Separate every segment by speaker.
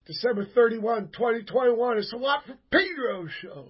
Speaker 1: December 31, 2021. It's the Watt from Pedro Show.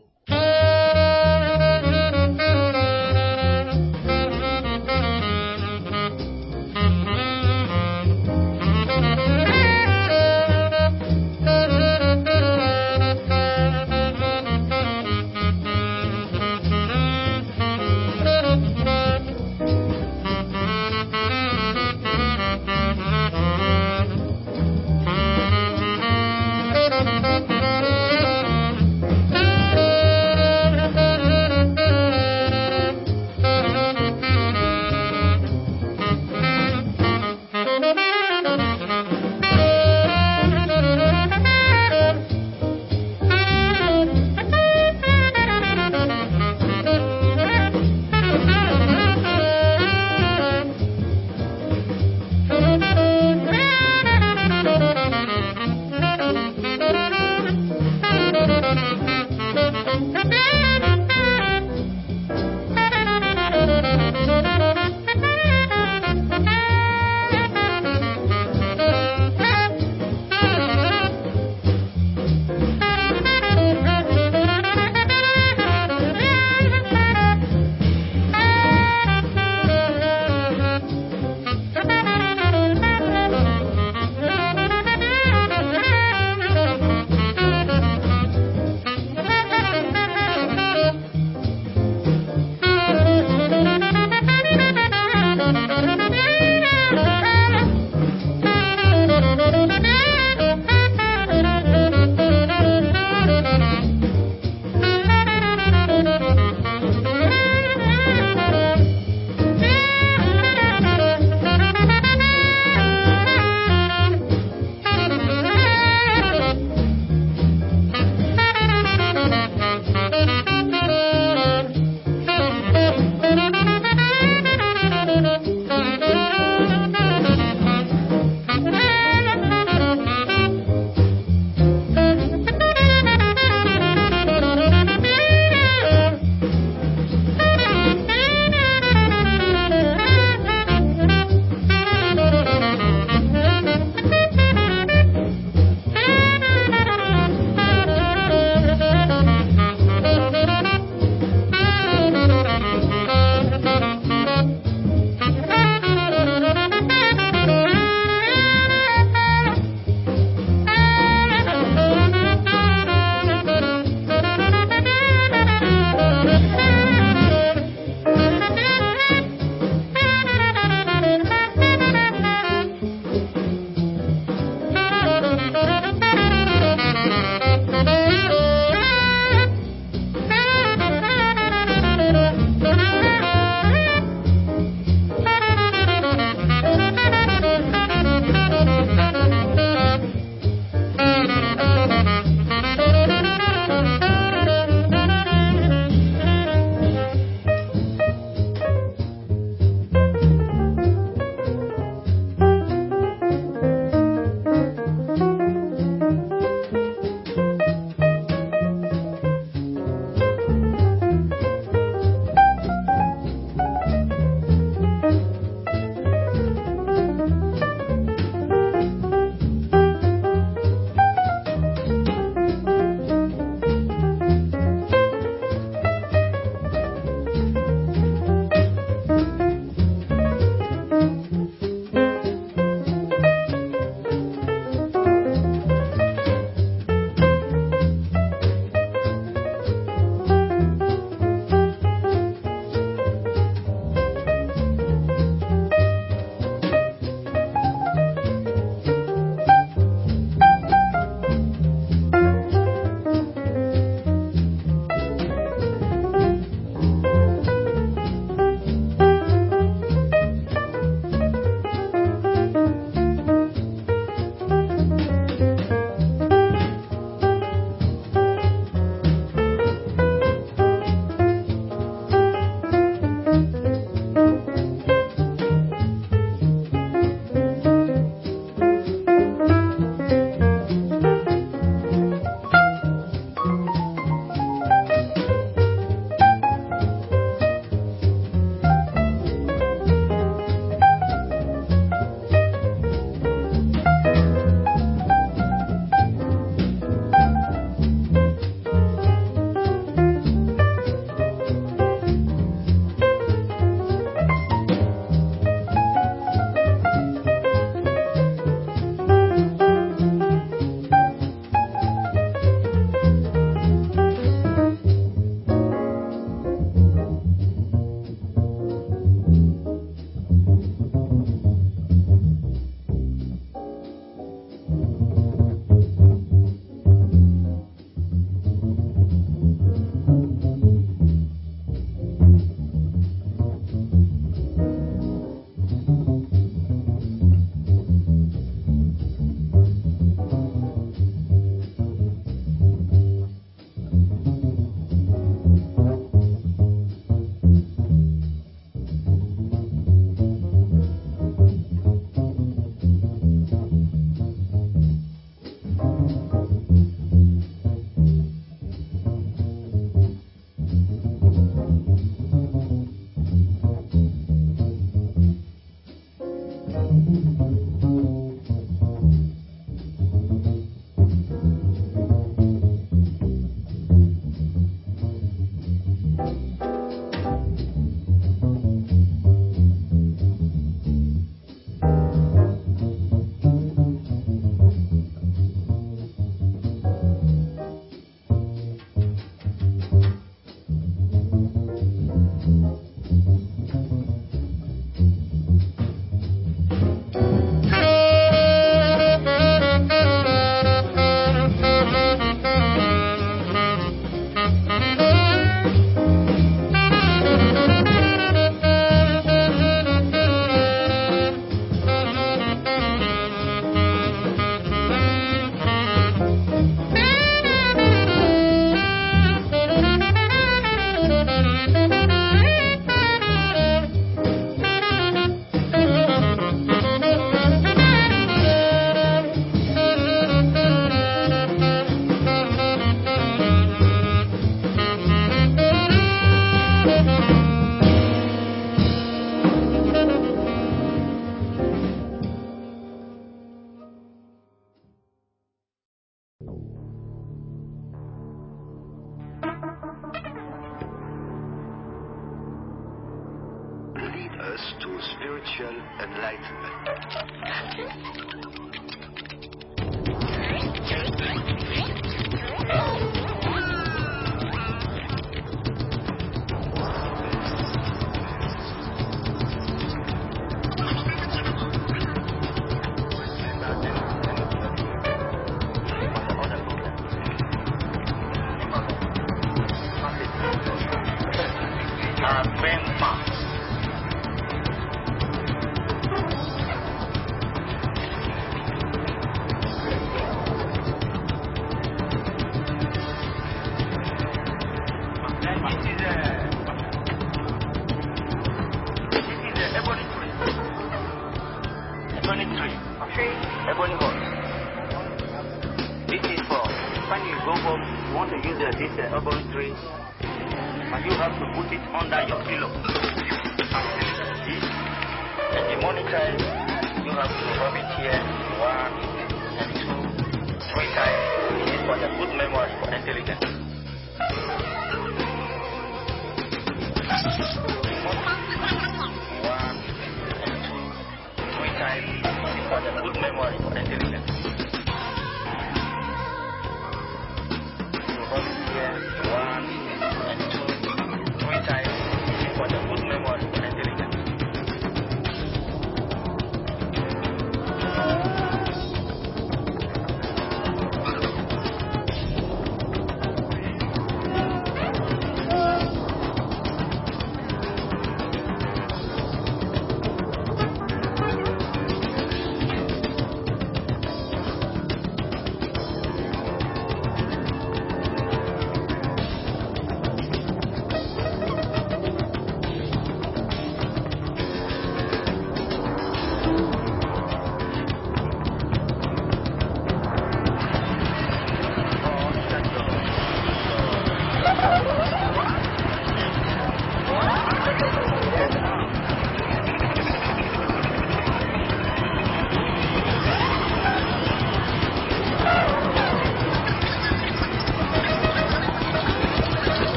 Speaker 2: us to spiritual enlightenment.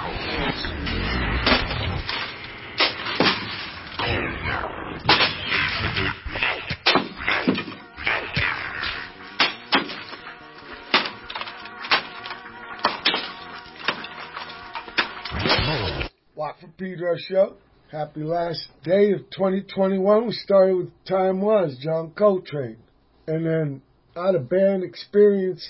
Speaker 1: Watt from Pedro show. Happy last day of 2021. We started with Time Was, John Coltrane. And then out of band experience,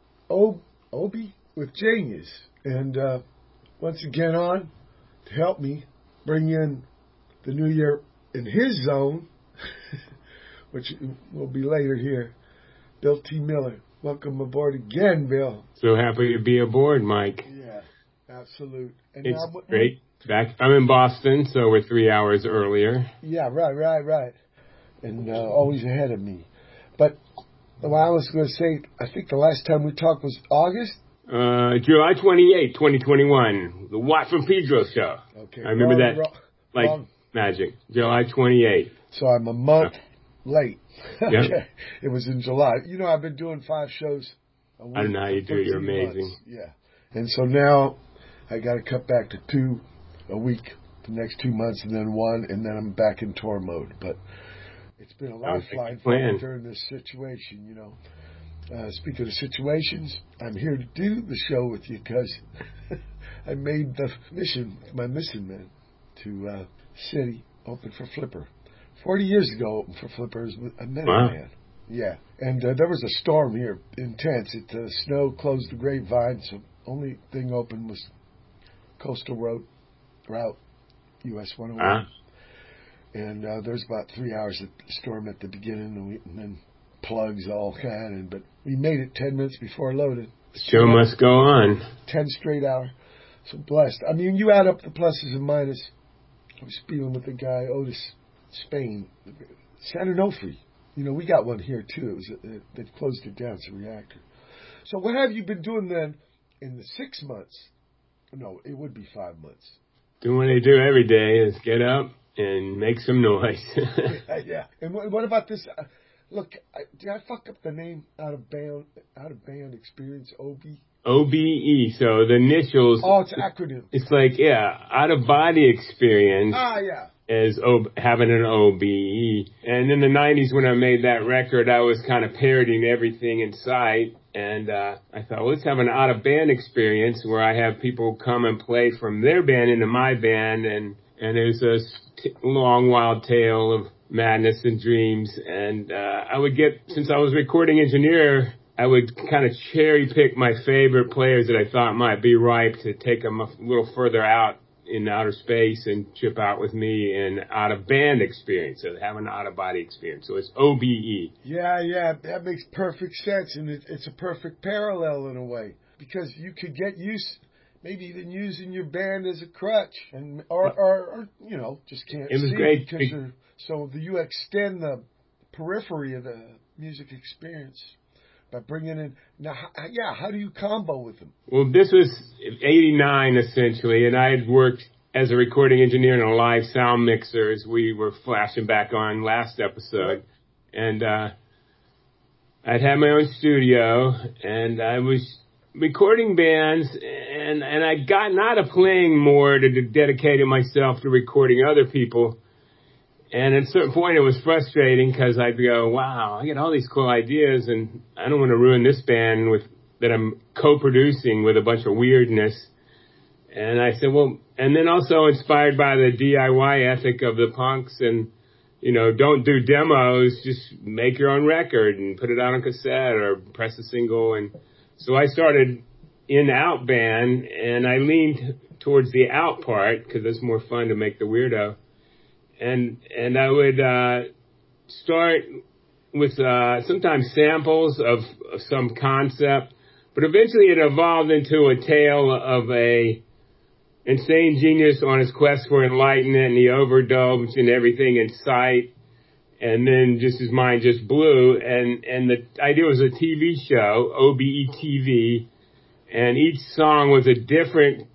Speaker 1: Obi with Genius. And once again on to help me bring in the new year in his zone, which will be later here, Bill T. Miller. Welcome aboard again, Bill.
Speaker 3: So happy to be aboard, Mike.
Speaker 1: Yeah, absolute. And
Speaker 3: it's great. Back. I'm in Boston, so we're 3 hours earlier.
Speaker 1: Yeah, right. And always ahead of me. But what I was going to say, I think the last time we talked was August?
Speaker 3: July 28, 2021. The Watt from Pedro show.
Speaker 1: Okay.
Speaker 3: I remember that magic. July 28.
Speaker 1: So I'm a month late.
Speaker 3: Yep.
Speaker 1: Okay. It was in July. You know, I've been doing 5 shows a week.
Speaker 3: I don't know how you do it. You're amazing.
Speaker 1: Months. Yeah. And so now I got to cut back to 2 a week the next 2 months, and then 1, and then I'm back in tour mode. But it's been a lot of flying fun during this situation, you know. Speaking of situations, I'm here to do the show with you because I made the mission, my mission, man, to City open for Flipper. 40 years ago, opened for Flipper as a Minuteman. Yeah. And there was a storm here, intense. It snow closed the Grapevine, so only thing open was Coastal Route, US 101. And there's about 3 hours of storm at the beginning, and then plugs all kind. But we made it 10 minutes before loaded.
Speaker 3: The show must go on.
Speaker 1: 10 straight hour. So blessed. I mean, you add up the pluses and minuses. I was speaking with the guy, Otis Spain, San Onofre. You know, we got one here too. They closed it down. It's a reactor. So what have you been doing then in the 6 months? No, it would be 5 months.
Speaker 3: Doing what I do every day is get up and make some noise.
Speaker 1: Yeah. And what about this? Look, did I fuck up the name out of band experience?
Speaker 3: OBE. So the initials.
Speaker 1: Oh, it's an acronym.
Speaker 3: It's like, out of body experience.
Speaker 1: Yeah.
Speaker 3: As having an OBE. And in the 90s when I made that record, I was kind of parodying everything in sight. And I thought, well, let's have an out-of-band experience where I have people come and play from their band into my band. And there's a long, wild tale of madness and dreams. And I would get, since I was recording engineer, I would kind of cherry pick my favorite players that I thought might be ripe to take them a little further out in outer space and trip out with me in out-of-band experience, so have an out-of-body experience. So it's OBE.
Speaker 1: Yeah, that makes perfect sense, and it's a perfect parallel in a way, because you could get used, maybe even using your band as a crutch, and or you know, just can't see.
Speaker 3: It was great.
Speaker 1: So you extend the periphery of the music experience by bringing in, now, how do you combo with them?
Speaker 3: Well, this was 89 essentially, and I had worked as a recording engineer in a live sound mixer, as we were flashing back on last episode. And I'd had my own studio, and I was recording bands, and I'd gotten out of playing more to dedicating myself to recording other people. And at a certain point, it was frustrating because I'd go, wow, I get all these cool ideas, and I don't want to ruin this band that I'm co-producing with a bunch of weirdness. And I said, well, and then also inspired by the DIY ethic of the punks and, you know, don't do demos, just make your own record and put it out on cassette or press a single. And so I started in-out band, and I leaned towards the out part because it's more fun to make the weirdo. And I would start with sometimes samples of some concept, but eventually it evolved into a tale of a insane genius on his quest for enlightenment, and he overindulged in everything in sight, and then just his mind just blew. And the idea was a TV show, OBE TV, and each song was a different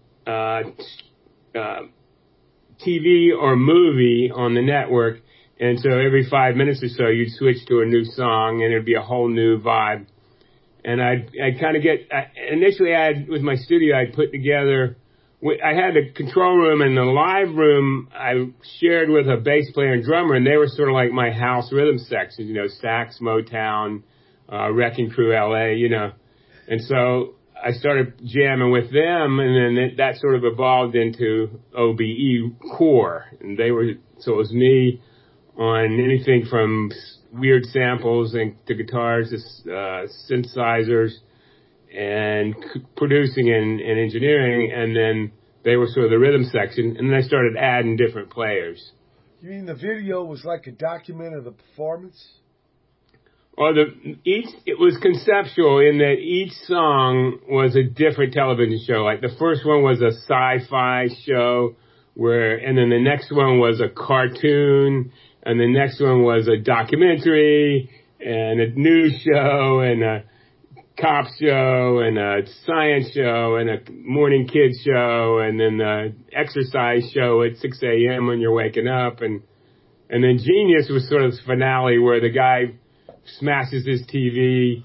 Speaker 3: TV or movie on the network, and so every 5 minutes or so you'd switch to a new song and it'd be a whole new vibe. And I'd kind of initially with my studio I'd put together I had a control room, and the live room I shared with a bass player and drummer, and they were sort of like my house rhythm section, Stax, Motown, Wrecking Crew, LA, And so I started jamming with them, and then that sort of evolved into OBE Core. And so it was me on anything from weird samples and to guitars to synthesizers and producing and engineering, and then they were sort of the rhythm section, and then I started adding different players.
Speaker 1: You mean the video was like a document of the performance?
Speaker 3: Or it was conceptual in that each song was a different television show. Like the first one was a sci-fi show and then the next one was a cartoon, and the next one was a documentary and a news show and a cop show and a science show and a morning kids show and then the exercise show at 6 a.m. when you're waking up. And then Genius was sort of the finale where the guy smashes his TV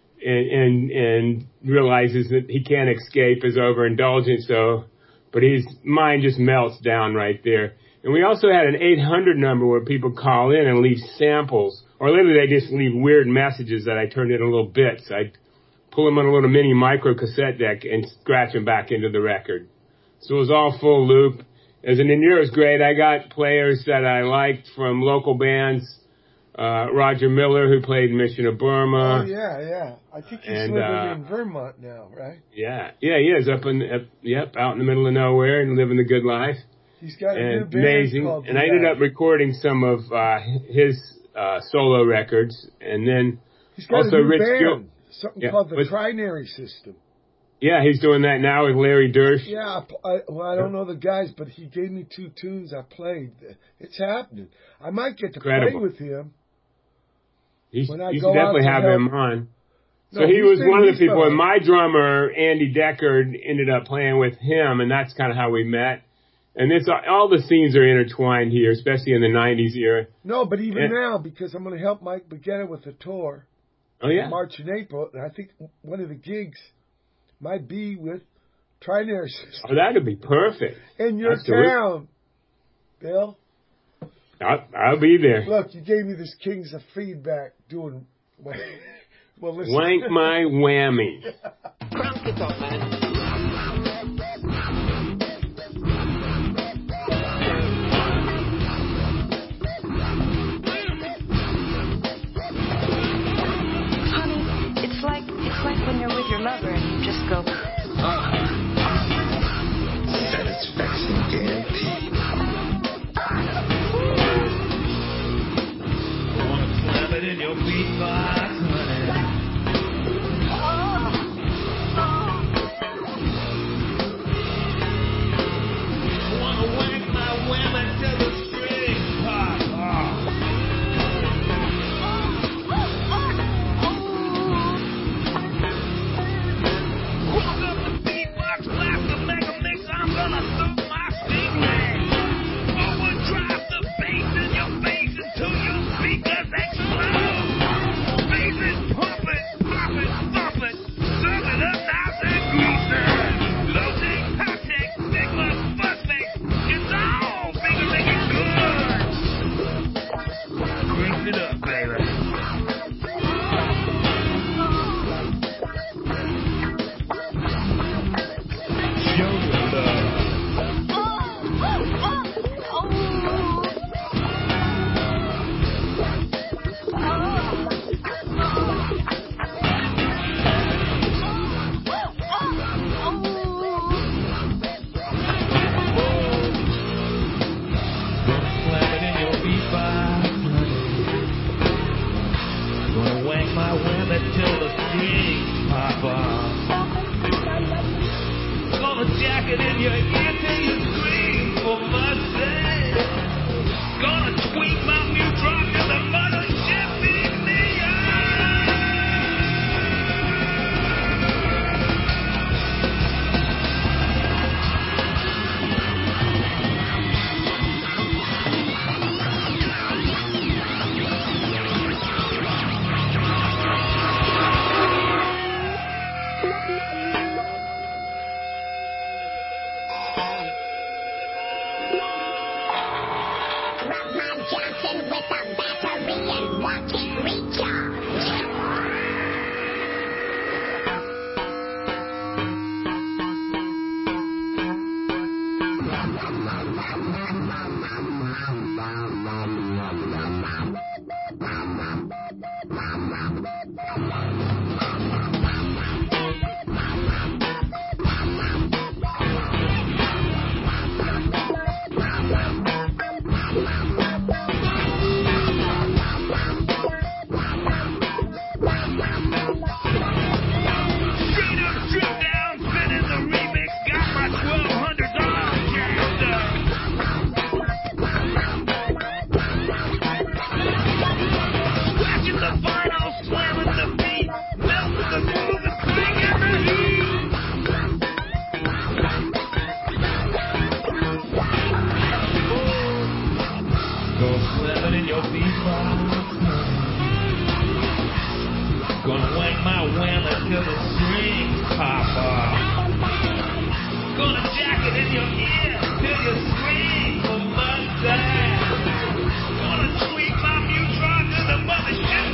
Speaker 3: and realizes that he can't escape his overindulgence. But his mind just melts down right there. And we also had an 800 number where people call in and leave samples, or literally they just leave weird messages that I turned into little bits. I'd pull them on a little mini micro cassette deck and scratch them back into the record. So it was all full loop. As an engineer, it was great. I got players that I liked from local bands. Roger Miller, who played Mission of Burma.
Speaker 1: Oh, yeah. I think he's living in Vermont now, right?
Speaker 3: Yeah, he is out in the middle of nowhere and living the good life.
Speaker 1: He's got a new band
Speaker 3: amazing.
Speaker 1: called
Speaker 3: And I ended up recording some of his solo records, and then
Speaker 1: he's got
Speaker 3: also
Speaker 1: a new
Speaker 3: Rich
Speaker 1: band, something called the Trinary System.
Speaker 3: Yeah, he's doing that now with Larry Dersh.
Speaker 1: Yeah, I don't know the guys, but he gave me 2 tunes I played. It's happening. I might get to play with him.
Speaker 3: You should definitely have him on. So
Speaker 1: No,
Speaker 3: he was one of the people, and my drummer, Andy Deckard, ended up playing with him, and that's kind of how we met. And all the scenes are intertwined here, especially in the 90s era.
Speaker 1: No, but even now, because I'm going to help Mike Baggetta with the tour.
Speaker 3: Oh, yeah?
Speaker 1: March and April, and I think one of the gigs might be with Trinary System.
Speaker 3: Oh, that'd be perfect.
Speaker 1: In your town, Bill.
Speaker 3: I'll be there.
Speaker 1: Look, you gave me this Kings of feedback doing... Well, listen.
Speaker 3: Wank my whammy.
Speaker 4: Crank it up, man. Honey, it's like when you're with your lover and you just go...
Speaker 5: Satisfaction guaranteed. Wanna slam it in your beatbox, honey.
Speaker 6: Johnson with a battery and watch it recharge.
Speaker 5: Gonna wang my whammer till the strings pop off. Gonna jack it in your ear till you scream for mustache. Gonna tweak my neutron to the mothership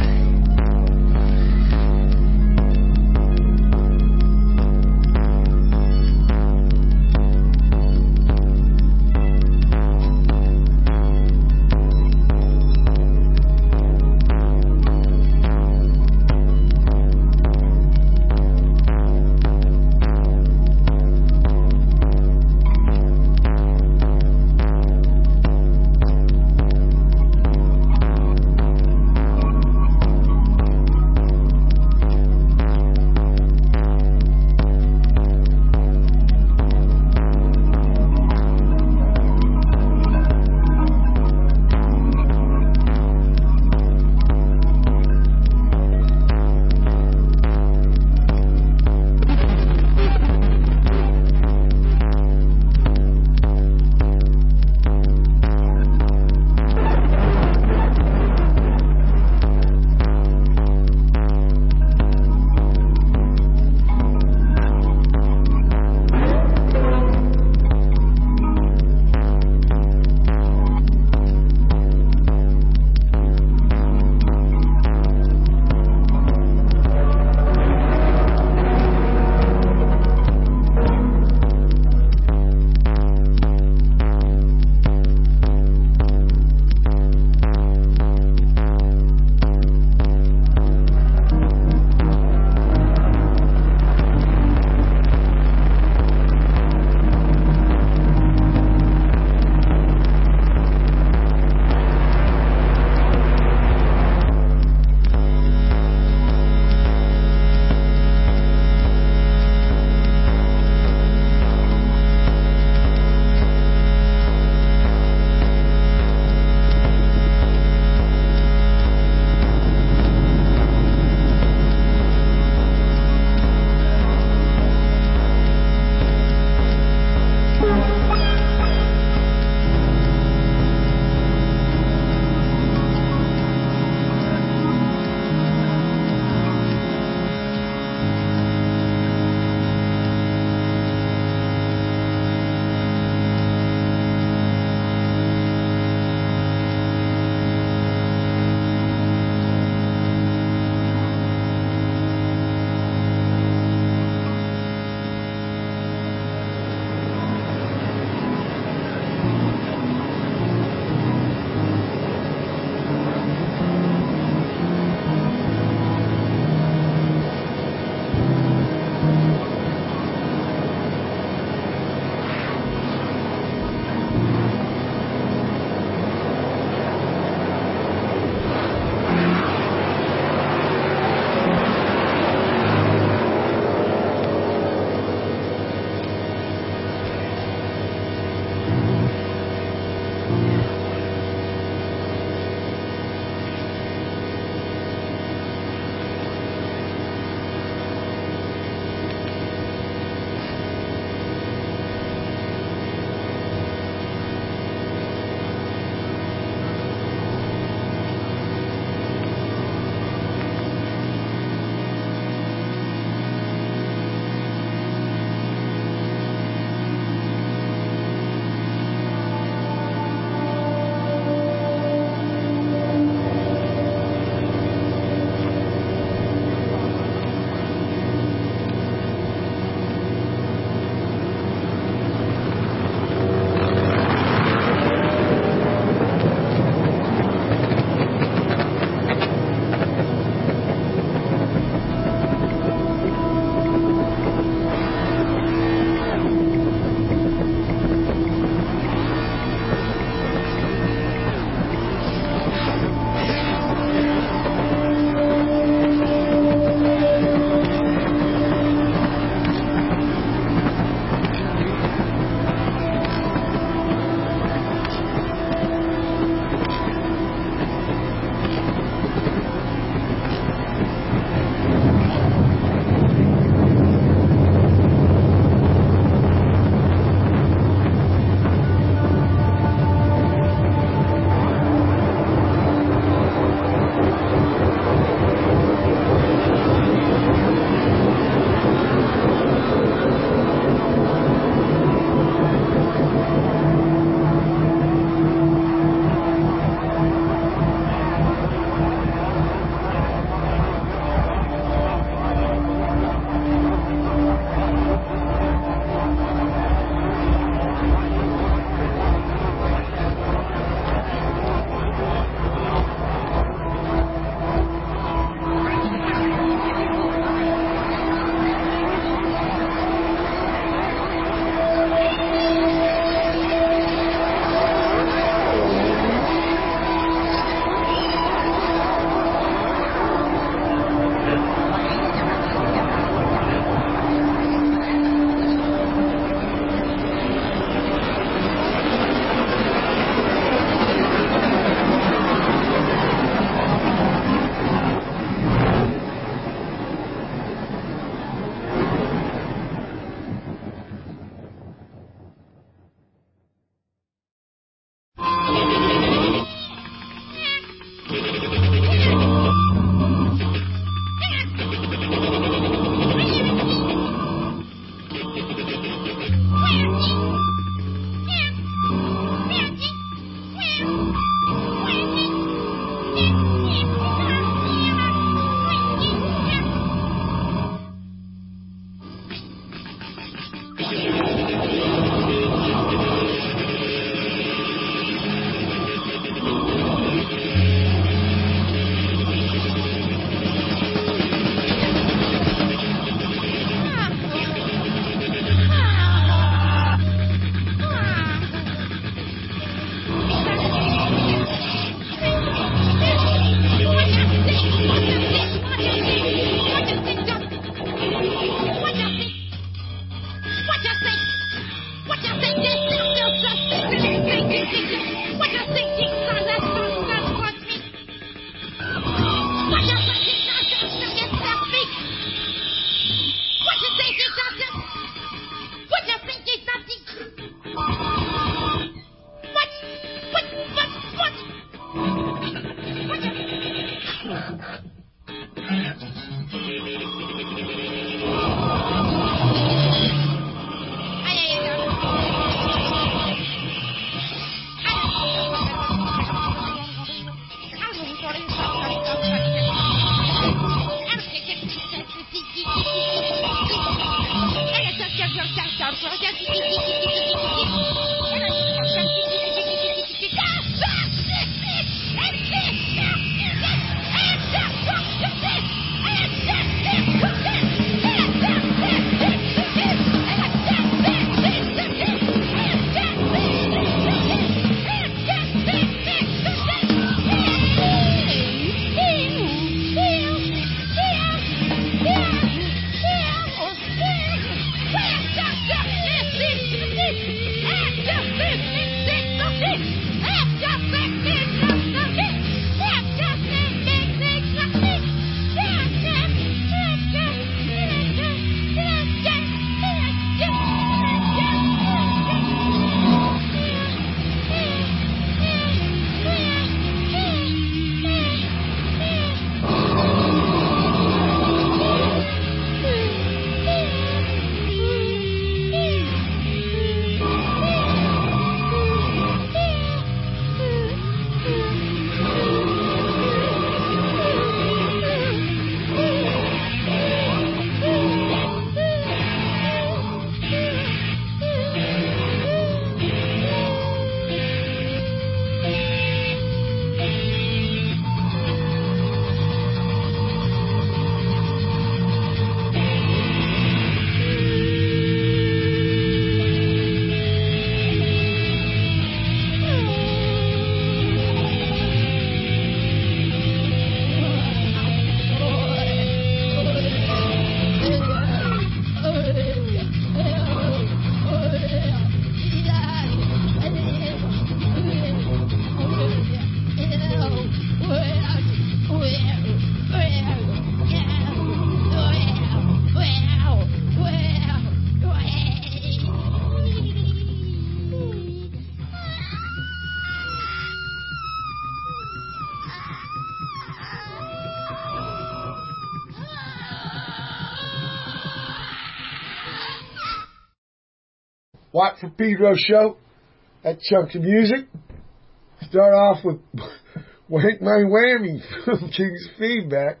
Speaker 1: Watt for Pedro show. That chunk of music. Start off with Wank My Whammy from King's Feedback.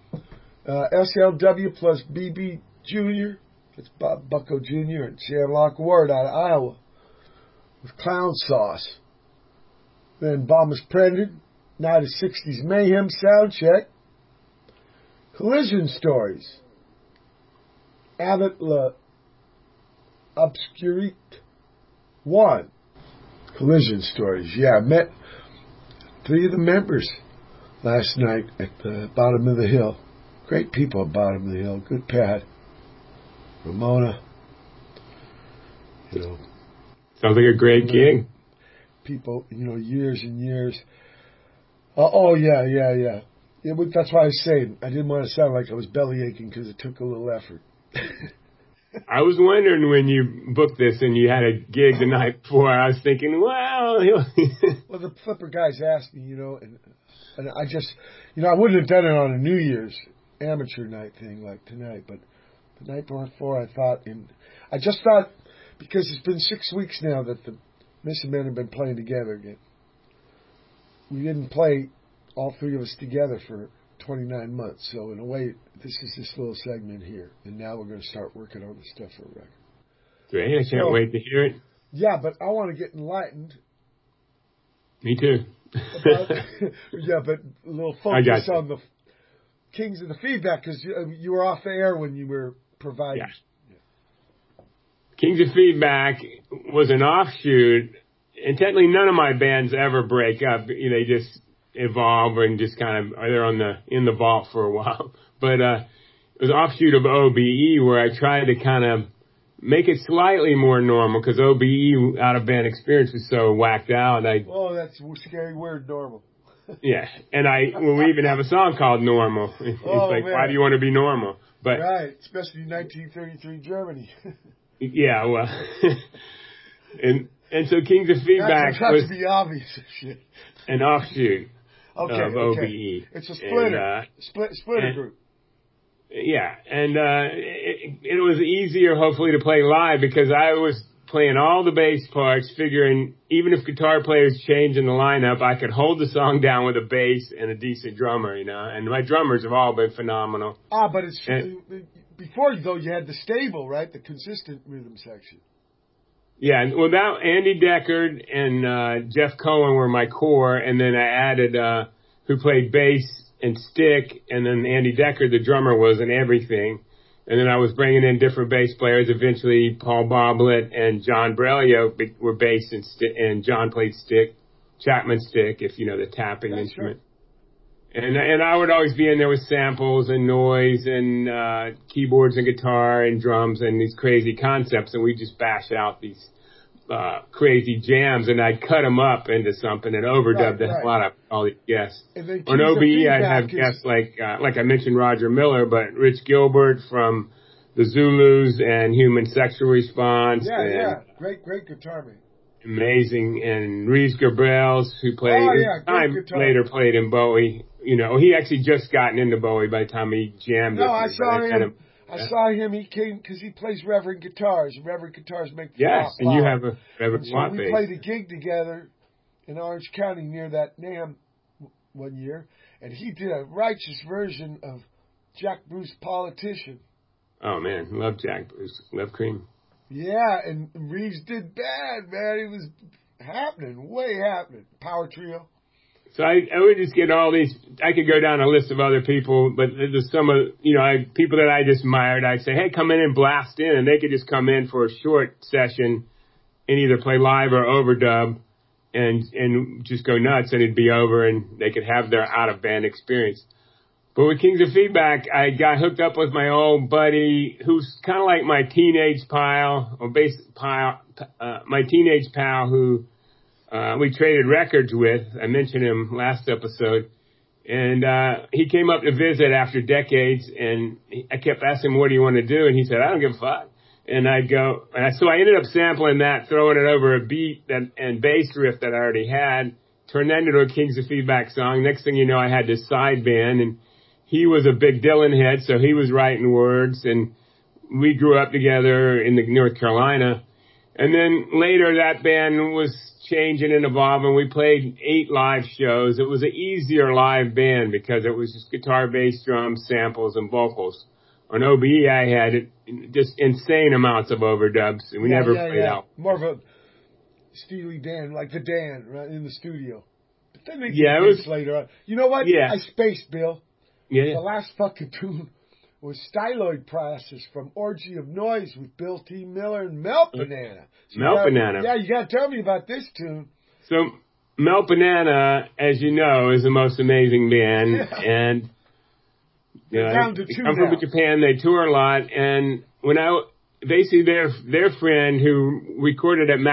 Speaker 1: SLW plus BB Jr. That's Bob Bucko Jr. and Shamrock Ward out of Iowa with Clown Sauce. Then Bombus Prendon, Night of 60s Mayhem Soundcheck. Collision Stories. Abbott La Obscurite 1. Collision Stories. Yeah, I met 3 of the members last night at the bottom of the hill. Great people at bottom of the hill. Good pad. Ramona.
Speaker 3: Sounds like a great gig.
Speaker 1: People, years and years. Yeah, but that's why I was saying I didn't want to sound like I was belly aching because it took a little effort.
Speaker 3: I was wondering when you booked this and you had a gig the night before, I was thinking, well,
Speaker 1: well, the Flipper guys asked me, and I just, I wouldn't have done it on a New Year's amateur night thing like tonight, but the night before I just thought, because it's been 6 weeks now that the Missing Men have been playing together again. We didn't play all 3 of us together for 29 months. So in a way, this is this little segment here. And now we're going to start working on the stuff for a record.
Speaker 3: Great. I can't wait to hear it.
Speaker 1: Yeah, but I want to get enlightened.
Speaker 3: Me too.
Speaker 1: Yeah, but a little focus on the Kings of the Feedback, because you were off the air when you were providing.
Speaker 3: Yeah. Kings of Feedback was an offshoot, and technically none of my bands ever break up. They just evolve and just kind of they're in the vault for a while. But it was an offshoot of OBE, where I tried to kind of make it slightly more normal, because OBE Out of Band Experience was so whacked out.
Speaker 1: That's a scary word, normal.
Speaker 3: Yeah, and we even have a song called Normal. It's man. Why do you want to be normal? But
Speaker 1: right, especially in 1933 Germany.
Speaker 3: Yeah, well, and so Kings of Feedback was
Speaker 1: to be obvious shit.
Speaker 3: An offshoot of OBE.
Speaker 1: It's a splitter, splitter group.
Speaker 3: Yeah, and it was easier, hopefully, to play live, because I was playing all the bass parts, figuring even if guitar players changed in the lineup, I could hold the song down with a bass and a decent drummer, and my drummers have all been phenomenal.
Speaker 1: But it's before, though, you had the stable, right? The consistent rhythm section.
Speaker 3: Yeah, well, now Andy Deckard and Jeff Cohen were my core, and then I added who played bass and stick, and then Andy Deckard, the drummer, was in everything. And then I was bringing in different bass players. Eventually, Paul Boblet and John Brelio were bass and John played stick, Chapman stick, if you know the tapping instrument. Right. And I would always be in there with samples and noise and keyboards and guitar and drums and these crazy concepts, and we just bash out these crazy jams, and I'd cut them up into something and overdub the hell out of all these guests. On OBE, I'd have guests like I mentioned Roger Miller, but Rich Gilbert from the Zulus and Human Sexual Response.
Speaker 1: Yeah, great guitar man.
Speaker 3: Amazing. And Reeves Gabrels, who later played in Bowie. He actually just gotten into Bowie by the time he jammed.
Speaker 1: No, I saw him. I saw him. He came because he plays Reverend guitars. Reverend guitars make the
Speaker 3: yes, and you have a Reverend
Speaker 1: swap bass. So we played a gig together in Orange County near that NAMM one year, and he did a righteous version of Jack Bruce Politician.
Speaker 3: Oh man, love Jack Bruce, love Cream.
Speaker 1: Yeah, and Reeves did bad, man. It was way happening. Power Trio.
Speaker 3: So I would just get all these. I could go down a list of other people, but there's some of people that I just admired. I'd say, hey, come in and blast in, and they could just come in for a short session and either play live or overdub, and just go nuts, and it'd be over, and they could have their out of band experience. But with Kings of Feedback, I got hooked up with my old buddy, who's kind of like my teenage pal, my teenage pal who. We traded records with. I mentioned him last episode. And he came up to visit after decades, and I kept asking him, what do you want to do? And he said, I don't give a fuck. And I'd go, so I ended up sampling that, throwing it over a beat and bass riff that I already had, turned that into a Kings of Feedback song. Next thing you know, I had this side band, and he was a big Dylan head, so he was writing words, and we grew up together in North Carolina. And then later that band was changing and evolving. We played 8 live shows. It was an easier live band because it was just guitar, bass, drums, samples, and vocals. On OBE, I had just insane amounts of overdubs, and we never played out.
Speaker 1: More of a Steely Dan, like the Dan, right, in the studio. But then they
Speaker 3: it was
Speaker 1: later on. You know what?
Speaker 3: Yeah.
Speaker 1: I spaced, Bill.
Speaker 3: Yeah.
Speaker 1: The last fucking tune was Styloid Process from Orgy of Noise with Bill T. Miller and Melt Banana. So
Speaker 3: Melt Banana.
Speaker 1: Yeah, you got to tell me about this tune.
Speaker 3: So Melt Banana, as you know, is the most amazing band, and
Speaker 1: down to 2
Speaker 3: come from Japan. They tour a lot, and when basically their friend who recorded at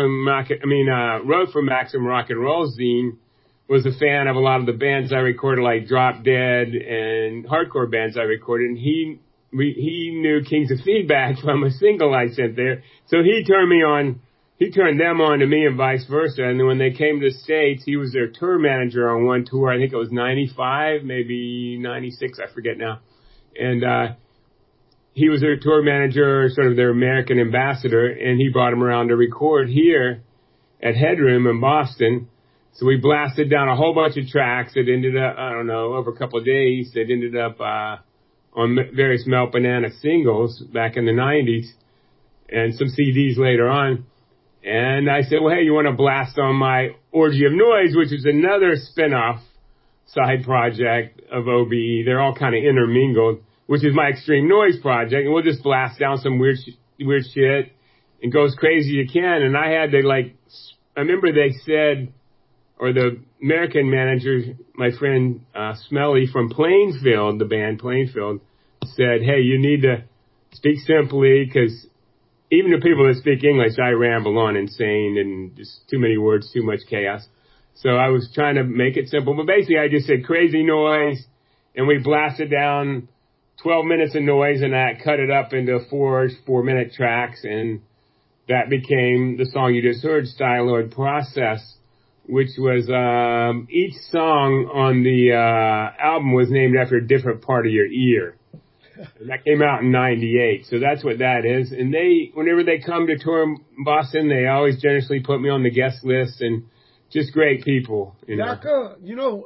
Speaker 3: wrote for Maximum Rock and Roll Zine was a fan of a lot of the bands I recorded, like Drop Dead and hardcore bands I recorded, and he knew Kings of Feedback from a single I sent there, so he turned them on to me and vice versa. And then when they came to the States, he was their tour manager on one tour. I think it was 95, maybe 96, I forget now. And he was their tour manager, sort of their American ambassador, and he brought them around to record here at Headroom in Boston. So we blasted down a whole bunch of tracks that ended up, I don't know, over a couple of days, that ended up on various Melt Banana singles back in the 90s and some CDs later on. And I said, well, hey, you want to blast on my Orgy of Noise, which is another spin-off side project of OBE. They're all kind of intermingled, which is my Extreme Noise project. And we'll just blast down some weird shit and go as crazy as you can. And I had to, I remember they said, or the American manager, my friend Smelly from Plainfield, the band Plainfield, said, hey, you need to speak simply, because even the people that speak English, I ramble on insane and just too many words, too much chaos. So I was trying to make it simple. But basically, I just said crazy noise, and we blasted down 12 minutes of noise, and I cut it up into 4-minute tracks, and that became the song you just heard, Styloid Process, which was each song on the album was named after a different part of your ear. And that came out in 98, so that's what that is. And whenever they come to tour in Boston, they always generously put me on the guest list, and just great people.
Speaker 1: Yaka,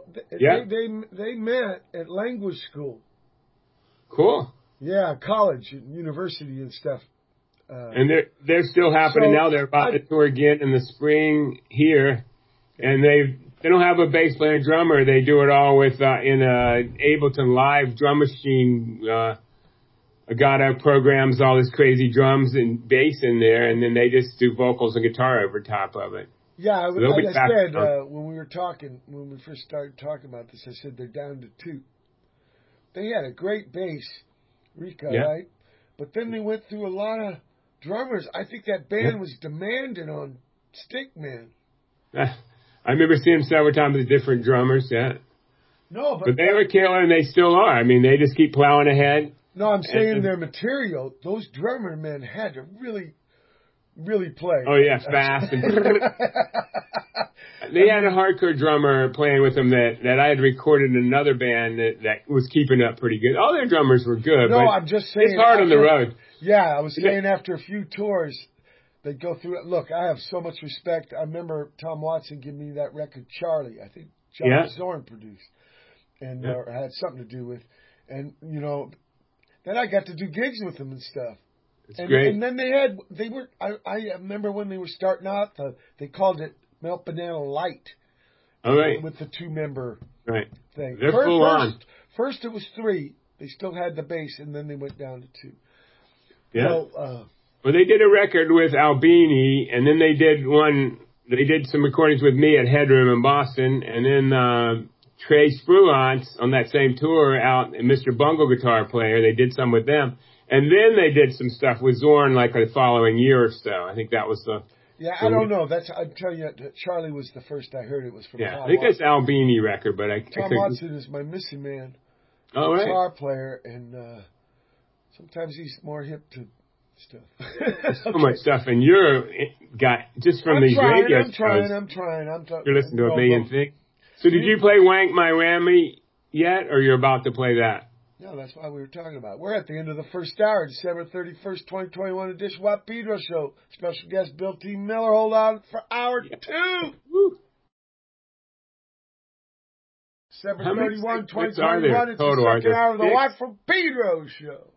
Speaker 1: they met at language school.
Speaker 3: Cool.
Speaker 1: Yeah, college, university and stuff.
Speaker 3: And they're still happening now. They're about to tour again in the spring here, and they don't have a bass player and drummer. They do it all with in a Ableton Live drum machine. Agata programs all this crazy drums and bass in there, and then they just do vocals and guitar over top of it.
Speaker 1: Yeah, like I said when we first started talking about this, I said they're down to 2. They had a great bass, Rika, right? But then they went through a lot of drummers. I think that band was demanding on Stickman.
Speaker 3: I remember seeing them several times with different drummers,
Speaker 1: No,
Speaker 3: but they were killer, and they still are. I mean, they just keep plowing ahead.
Speaker 1: No, I'm saying their material, those drummer men had to really, really play.
Speaker 3: Oh, yeah, fast. And they had a hardcore drummer playing with them that I had recorded in another band that was keeping up pretty good. All their drummers were good.
Speaker 1: No,
Speaker 3: but
Speaker 1: I'm just saying.
Speaker 3: It's hard on the road.
Speaker 1: Yeah, I was saying after a few tours, they'd go through it. Look, I have so much respect. I remember Tom Watson giving me that record, Charlie, I think John Zorn produced, and had something to do with. And, then I got to do gigs with them and stuff.
Speaker 3: It's great.
Speaker 1: And then I remember when they were starting out, they called it Melt Banana Light.
Speaker 3: All right.
Speaker 1: With the 2-member thing.
Speaker 3: They're full on.
Speaker 1: First it was 3. They still had the bass, and then they went down to 2.
Speaker 3: Yeah.
Speaker 1: So,
Speaker 3: well, they did a record with Albini, and then they did some recordings with me at Headroom in Boston, and then Trey Spruance on that same tour out, and Mr. Bungle guitar player, they did some with them. And then they did some stuff with Zorn the following year or so. I think that was the... Yeah,
Speaker 1: I don't know. I'm telling you, Charlie was the first I heard. It was from Tom
Speaker 3: I think that's Albini record, but
Speaker 1: Tom Watson is my missing man.
Speaker 3: Oh, right.
Speaker 1: Guitar player, and sometimes he's more hip to stuff.
Speaker 3: So much stuff, and you're got just from these radio shows.
Speaker 1: I'm trying.
Speaker 3: You're listening to a million things. So did you play Wank My Whammy yet, or you're about to play that?
Speaker 1: No, that's why we were talking about it. We're at the end of the first hour, December 31st, 2021 edition Watt Pedro Show. Special guest Bill T. Miller. Hold on for hour 2.
Speaker 3: Woo.
Speaker 1: December 31, 2021. It's the second hour of the Watt from Pedro Show.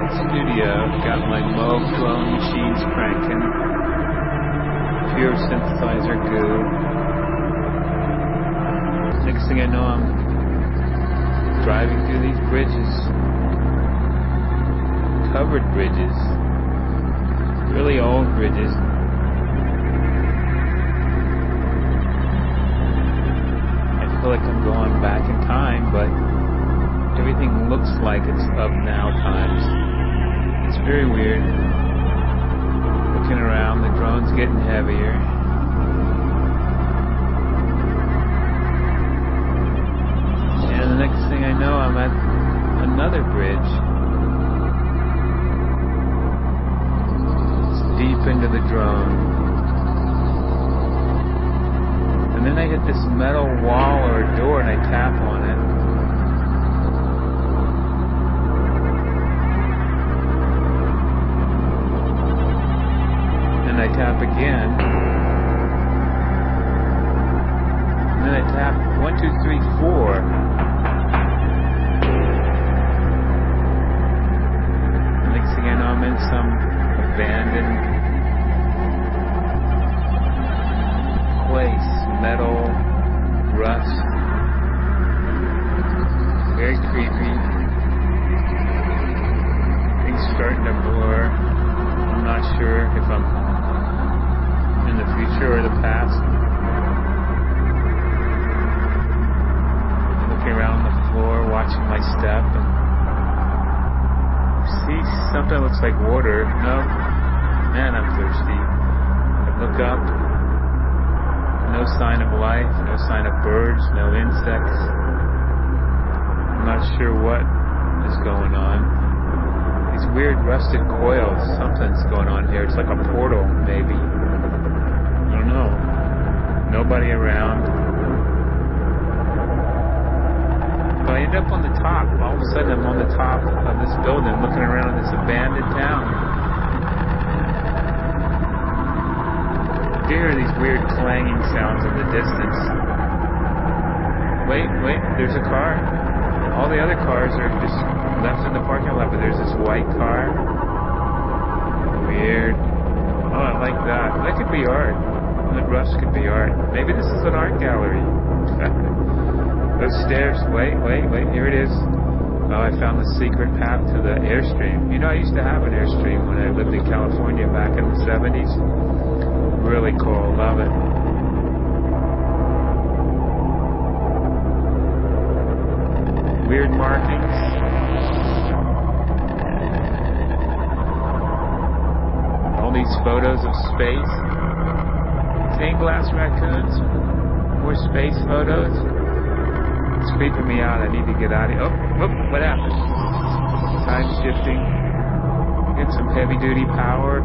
Speaker 7: studio, got my Moog clone machines cranking, pure synthesizer goo. Next thing I know, I'm driving through these bridges, covered bridges, really old bridges. I feel like I'm going back in time, but everything looks like it's of now times. It's very weird. Looking around, the drone's getting heavier. And the next thing I know, I'm at another bridge. It's deep into the drone. And then I hit this metal wall or door and I tap on it. I tap again, and then I tap 1, 2, 3, 4. The next thing I know, I'm in some abandoned place, metal, rust, very creepy. Things starting to blur. I'm not sure if I'm in the future or the past. I'm looking around the floor, watching my step, and see something that looks like water. No, man, I'm thirsty. I look up, no sign of life, no sign of birds, no insects. I'm not sure what is going on. These weird rusted coils, something's going on here. It's like a portal, maybe. I don't know. Nobody around. So I end up on the top. All of a sudden I'm on the top of this building looking around this abandoned town. You hear these weird clanging sounds in the distance. Wait, there's a car. All the other cars are just left in the parking lot, but there's this white car. Weird. Oh, I like that. That could be art. That rust could be art. Maybe this is an art gallery. Those stairs. Wait. Here it is. Oh, I found the secret path to the Airstream. You know, I used to have an Airstream when I lived in California back in the 70s. Really cool. Love it. Weird markings. All these photos of space. Stained glass raccoons. More space photos. It's creeping me out. I need to get out of here. Oh, what happened? Time shifting. Get some heavy duty power.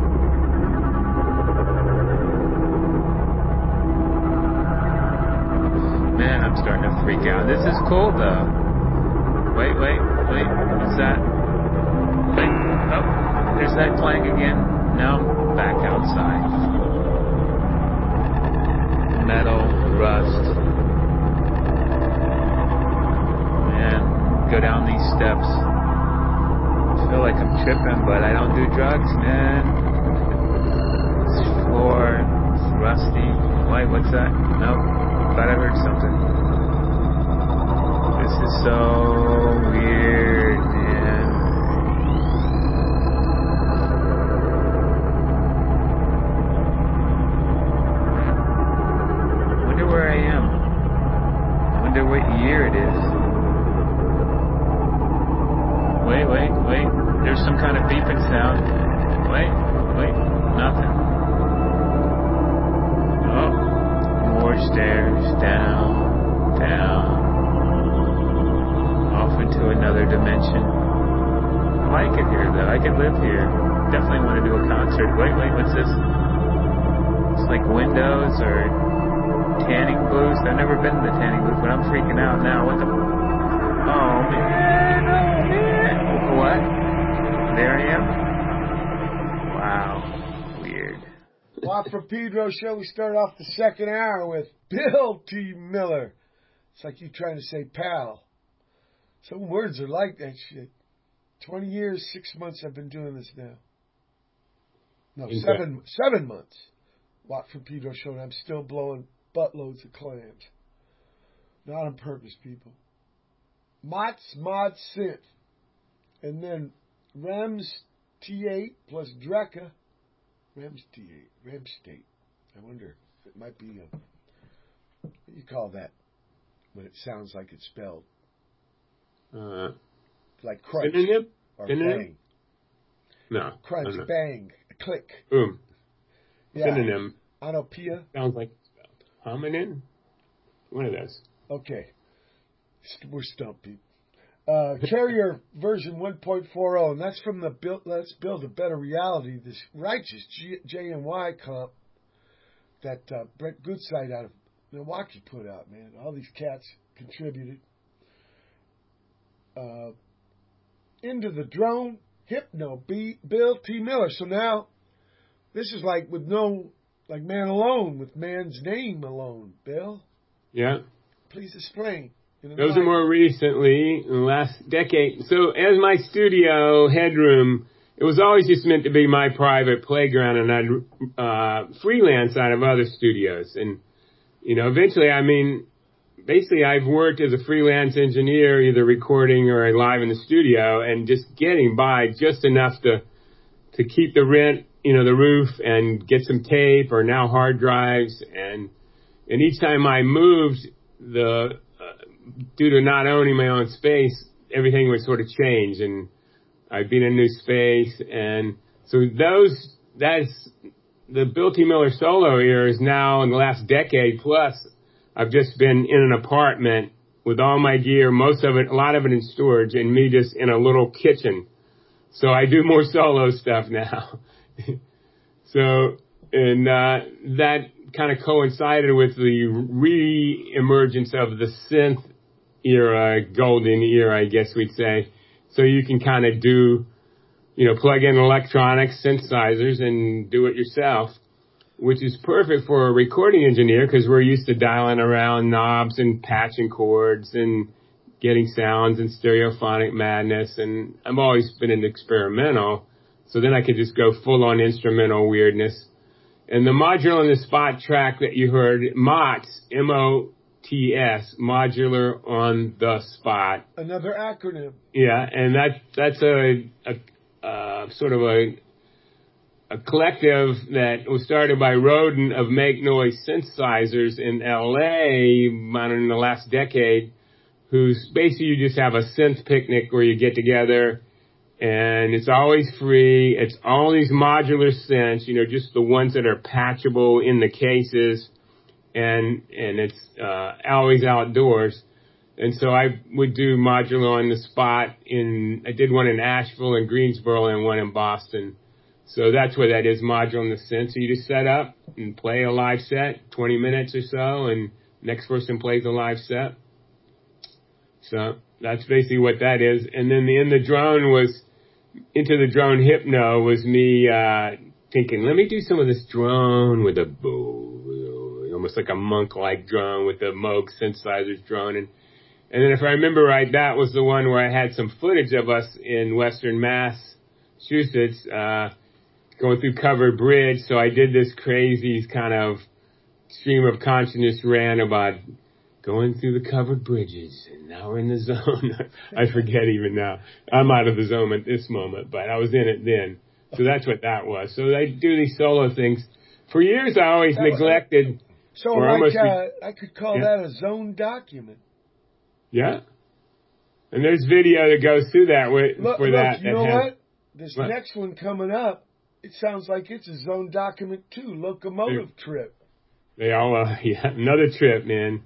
Speaker 7: Man, I'm starting to freak out. This is cool though. Wait. What's that? Wait. Oh, there's that clang again. Now I'm back outside. Metal, rust. Man, go down these steps. I feel like I'm tripping, but I don't do drugs, man. This floor, it's rusty. Wait, what's that? Nope. Thought I heard something. This is so weird, man. Wonder where I am. Wonder what year it is. Wait. There's some kind of beeping sound. Wait. Nothing. Oh. More stairs. Down. Off into another dimension. I like it here, though. I could live here. Definitely want to do a concert. Wait. What's this? It's like windows or tanning booths. I've never been to the tanning booth, but I'm freaking out now. What the... Oh, man. What? There I am? Wow. Weird.
Speaker 1: Watt from Pedro show. We start off the second hour with Bill T. Miller. It's like you trying to say pal. Some words are like that shit. 20 years, 6 months I've been doing this now. No,
Speaker 3: Okay.
Speaker 1: 7 months. Watt from Pedro Show, and I'm still blowing buttloads of clams. Not on purpose, people. Mott's Mod Synth. And then Rems T8 plus Drekka. Rems T8. Rems State. I wonder if it might be what do you call that when it sounds like it's spelled? Like crunch.
Speaker 3: Synonym?
Speaker 1: Or
Speaker 3: Synonym?
Speaker 1: bang.
Speaker 3: No.
Speaker 1: Crunch,
Speaker 3: no.
Speaker 1: bang, click.
Speaker 3: Boom.
Speaker 1: Yeah.
Speaker 3: Synonym.
Speaker 1: Anopia.
Speaker 3: Sounds like it's spelled. Hominin? One of those.
Speaker 1: Okay. We're stumped, people. Carrier version 1.40, and that's from the Let's Build a Better Reality, this righteous JNY comp that Brett Goodside out of Milwaukee put out, man. All these cats contributed. Into the Drone, Hypno, Bill T. Miller. So now, this is like with like Man Alone, with man's name alone, Bill.
Speaker 3: Yeah.
Speaker 1: Please explain.
Speaker 3: Those are more recently, in the last decade. So as my studio headroom, it was always just meant to be my private playground, and I'd freelance out of other studios. And, eventually, basically I've worked as a freelance engineer, either recording or live in the studio, and just getting by just enough to keep the rent, the roof, and get some tape or now hard drives. And each time I moved, due to not owning my own space, everything would sort of change, and I'd be in a new space. And so that's the Bill T. Miller solo era is now in the last decade plus. I've just been in an apartment with all my gear, a lot of it in storage, and me just in a little kitchen. So I do more solo stuff now. That kind of coincided with the re-emergence of the synth era, golden era, I guess we'd say. So you can kind of do, plug in electronic synthesizers and do it yourself, which is perfect for a recording engineer because we're used to dialing around knobs and patching chords and getting sounds and stereophonic madness. And I've always been an experimental. So then I could just go full on instrumental weirdness. And the modular on the spot track that you heard, MOTS, M-O-T-S, modular on the spot.
Speaker 1: Another acronym.
Speaker 3: Yeah, and that's a sort of a collective that was started by Roden of Make Noise Synthesizers in L.A. in the last decade, who's basically you just have a synth picnic where you get together. And it's always free. It's all these modular synths, just the ones that are patchable in the cases. And it's always outdoors. And so I would do modular on the spot I did one in Asheville and Greensboro and one in Boston. So that's what that is, modular on the synth. So you just set up and play a live set, 20 minutes or so, and next person plays a live set. So that's basically what that is. And then Into the Drone Hypno was me thinking, let me do some of this drone with a bow, almost like a monk-like drone with the Moog synthesizers drone. And then if I remember right, that was the one where I had some footage of us in Western Massachusetts going through Covered Bridge. So I did this crazy kind of stream of consciousness rant about going through the covered bridges, and now we're in the zone. I forget even now. I'm out of the zone at this moment, but I was in it then. So that's what that was. So I do these solo things. For years, I always neglected.
Speaker 1: So I could call that a zone document.
Speaker 3: Yeah. And there's video that goes through that for that.
Speaker 1: You know what? This next one coming up, it sounds like it's a zone document too. Locomotive Trip.
Speaker 3: They all are. Yeah, another trip, man.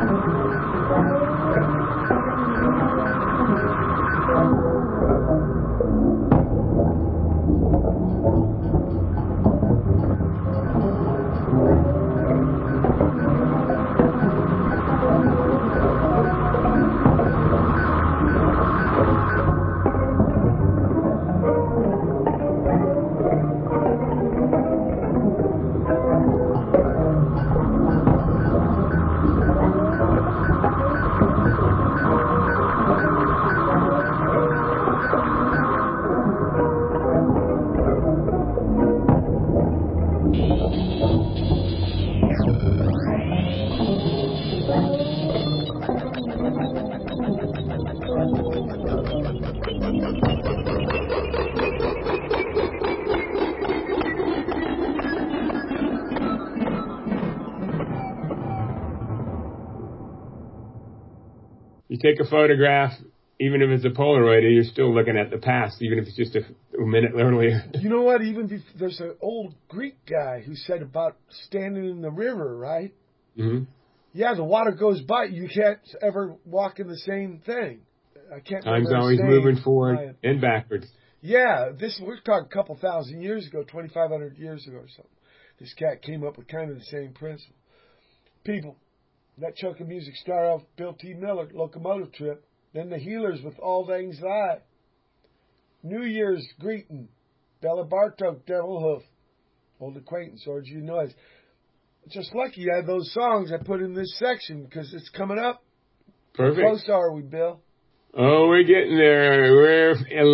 Speaker 3: You take a photograph, even if it's a Polaroid, you're still looking at the past, even if it's just a minute earlier.
Speaker 1: You know what? There's an old Greek guy who said about standing in the river, right?
Speaker 3: Mm-hmm.
Speaker 1: Yeah, the water goes by. You can't ever walk in the same thing. I can't.
Speaker 3: Time's always moving forward and backwards.
Speaker 1: Yeah, we're talking a couple thousand years ago, 2,500 years ago or something. This cat came up with kind of the same principle. People, that chunk of music started off Bill T. Miller, Locomotive Trip. Then the Healers with All Things Lie. New Year's Greeting, Bella Bartok, Devil Hoof. Old Acquaintance, Orgy of Noise. Just lucky you had those songs I put in this section because it's coming up.
Speaker 3: Perfect.
Speaker 1: How close are we, Bill?
Speaker 3: Oh, we're getting there. We're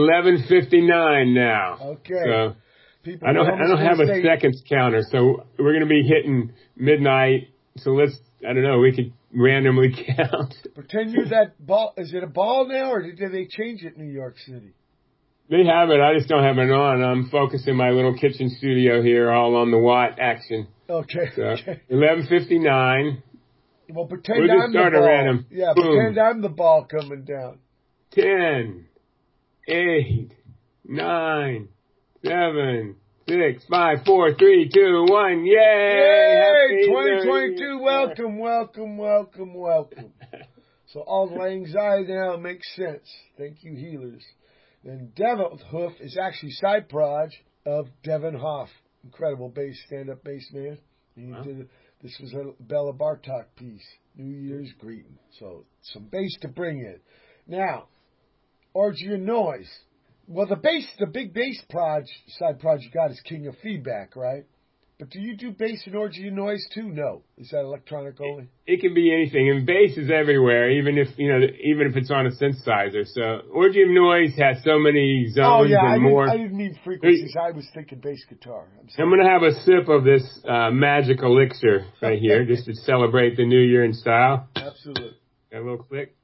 Speaker 3: 11:59 now.
Speaker 1: Okay.
Speaker 3: So
Speaker 1: People
Speaker 3: I don't have a seconds counter, so we're going to be hitting midnight. So I don't know, we could randomly count.
Speaker 1: Pretend you're that ball. Is it a ball now, or did they change it in New York City?
Speaker 3: They have it. I just don't have it on. I'm focusing my little kitchen studio here all on the watt action.
Speaker 1: Okay.
Speaker 3: So,
Speaker 1: okay.
Speaker 3: 11:59.
Speaker 1: Well, pretend I'm the ball.
Speaker 3: Random.
Speaker 1: Yeah,
Speaker 3: boom.
Speaker 1: Pretend I'm the ball coming down.
Speaker 3: 10, 8, 9, 7, 6, 5, 4, 3, 2, 1. Yay!
Speaker 1: 2022. Welcome, welcome, welcome, welcome. So all the anxiety now makes sense. Thank you, Healers. Then Devil Hoof is actually side proj of Devin Hoff. Incredible stand-up bass man. This was a Bella Bartok piece, New Year's Greeting. So some bass to bring in. Now, Orgy of Noise. Well, the big bass side project you got is King of Feedback, right? But do you do bass and Orgy of Noise too? No. Is that electronic only?
Speaker 3: It can be anything, and bass is everywhere, even if it's on a synthesizer. So Orgy of Noise has so many zones and more.
Speaker 1: I didn't mean frequencies. I was thinking bass guitar.
Speaker 3: I'm going to have a sip of this magic elixir right here, just to celebrate the new year in style.
Speaker 1: Absolutely.
Speaker 3: Got a little click.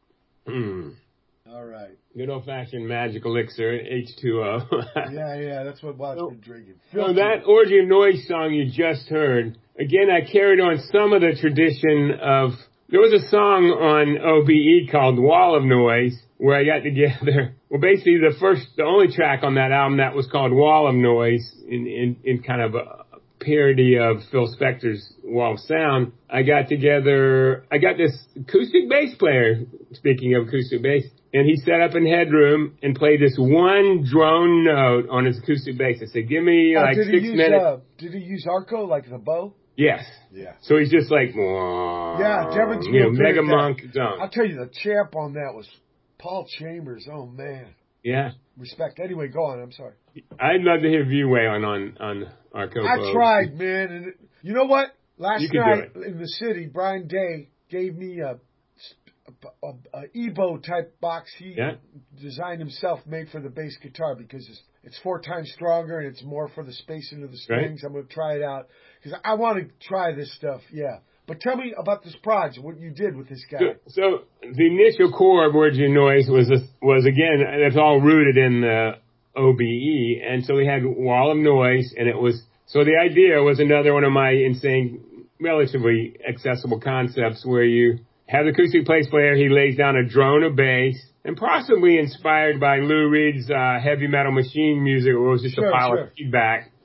Speaker 1: All right.
Speaker 3: Good old-fashioned magic elixir, H2O.
Speaker 1: yeah, that's what Watt's been drinking.
Speaker 3: So that Orgy of Noise song you just heard, again, I carried on some of the tradition of, there was a song on OBE called Wall of Noise, where I got together, well, basically the only track on that album that was called Wall of Noise, in kind of a parody of Phil Spector's Wall of Sound. I got this acoustic bass player, speaking of acoustic bass, and he set up in Headroom and played this one drone note on his acoustic bass. I said, give me 6 minutes.
Speaker 1: Did he use Arco, like the bow?
Speaker 3: Yes.
Speaker 1: Yeah.
Speaker 3: So he's just like,
Speaker 1: Devin's
Speaker 3: Mega Monk zone.
Speaker 1: I'll tell you, the champ on that was Paul Chambers. Oh, man.
Speaker 3: Yeah.
Speaker 1: Respect. Anyway, go on. I'm sorry.
Speaker 3: I'd love to hear V-Way on Arco.
Speaker 1: I tried, man. And you know what? Last night in the city, Brian Day gave me a Ebo type box he designed himself, made for the bass guitar, because it's 4 times stronger and it's more for the spacing of the strings. Right. I'm going to try it out because I want to try this stuff. Yeah. But tell me about this project, what you did with this guy.
Speaker 3: So the initial core of Orgy of Noise was again, it's all rooted in the OBE. And so we had Wall of Noise, and so the idea was another one of my insane, relatively accessible concepts where you have the acoustic bass player, he lays down a drone of bass, and possibly inspired by Lou Reed's Heavy Metal Machine music, where it was just a pile of feedback,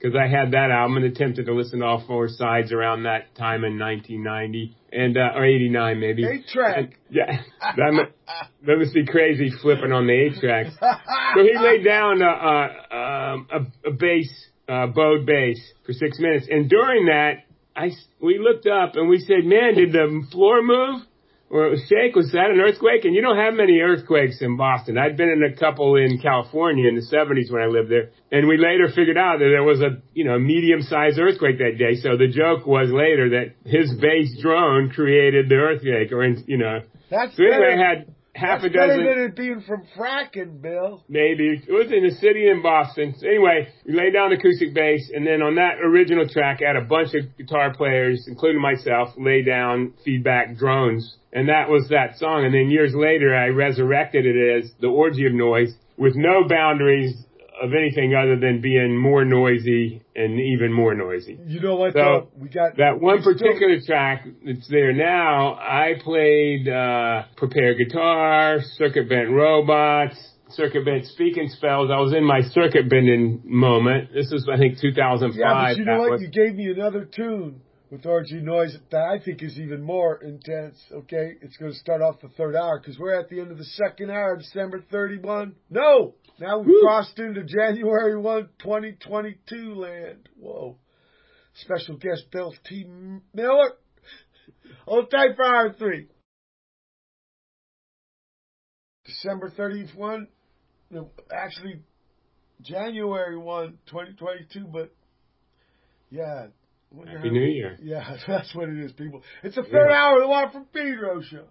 Speaker 3: because I had that album and attempted to listen to all 4 sides around that time in 1990 and or 89 maybe.
Speaker 1: 8-track.
Speaker 3: Yeah, that must be crazy flipping on the 8-tracks. So he laid down a bass, bowed bass for 6 minutes, and during that, we looked up and we said, "Man, did the floor move or shake? Was that an earthquake?" And you don't have many earthquakes in Boston. I'd been in a couple in California in the 70s when I lived there, and we later figured out that there was a medium-sized earthquake that day. So the joke was later that his bass drone created the earthquake,
Speaker 1: That's
Speaker 3: so anyway,
Speaker 1: better.
Speaker 3: I had half
Speaker 1: That's
Speaker 3: a dozen.
Speaker 1: better than it being from fracking, Bill.
Speaker 3: Maybe. It was in a city in Boston. So anyway, we laid down acoustic bass, and then on that original track, I had a bunch of guitar players, including myself, lay down feedback drones. And that was that song. And then years later, I resurrected it as the Orgy of Noise with no boundaries of anything other than being more noisy and even more noisy.
Speaker 1: You know what,
Speaker 3: so
Speaker 1: we got
Speaker 3: that one particular track that's there now. I played prepared guitar, circuit bent robots, circuit bent speaking spells. I was in my circuit bending moment. This was, I think, 2005.
Speaker 1: Yeah, but you know what? You gave me another tune with Orgy Noise that I think is even more intense, okay? It's going to start off the 3rd hour because we're at the end of the 2nd hour, December 31. No! Now we've crossed into January 1, 2022 land. Whoa. Special guest Bill T. Miller. Hold tight for hour 3. December 31. No, actually, January 1, 2022, but yeah.
Speaker 3: Happy New Year.
Speaker 1: Yeah, that's what it is, people. It's the 3rd hour of the Watt from Pedro show.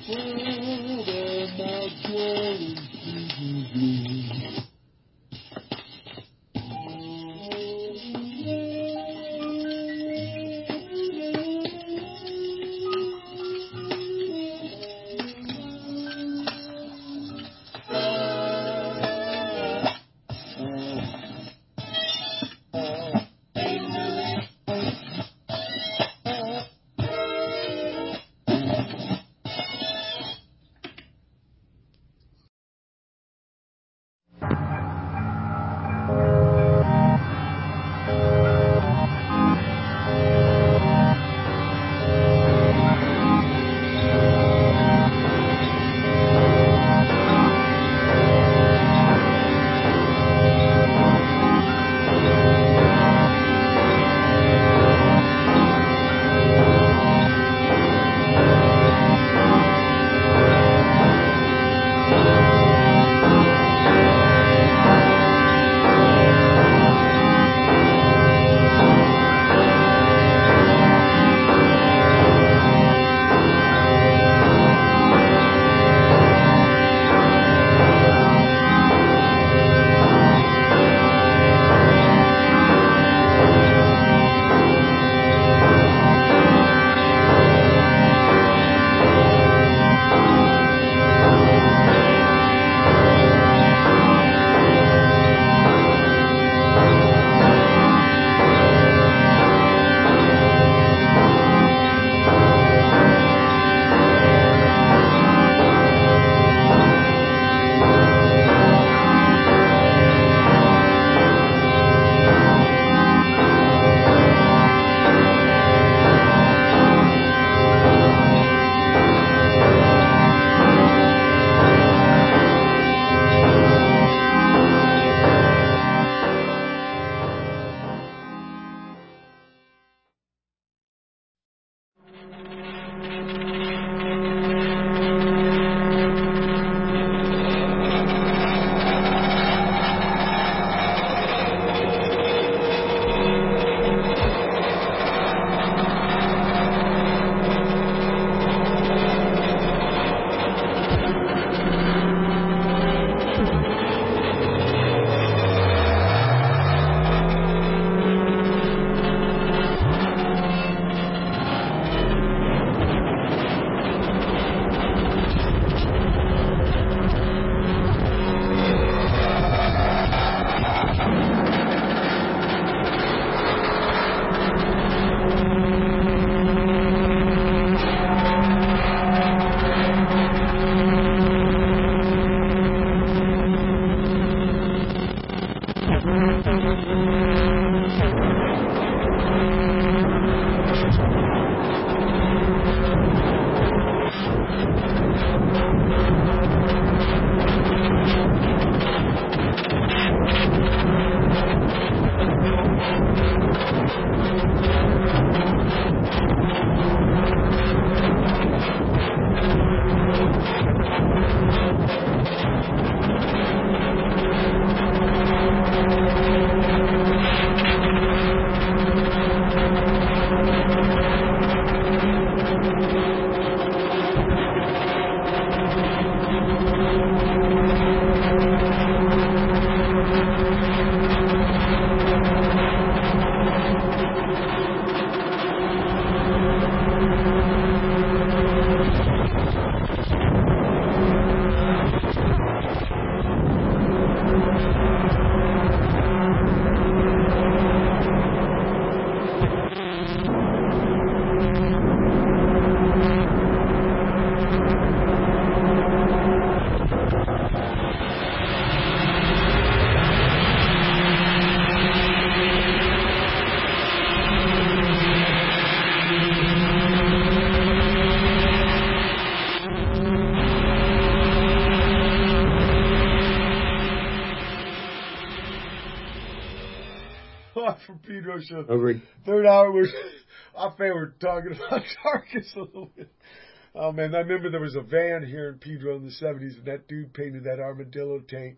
Speaker 1: From Pedro show. Third hour was our favorite talking about Darkest a little bit. Oh man, I remember there was a van here in Pedro in the 70s, and that dude painted that armadillo tank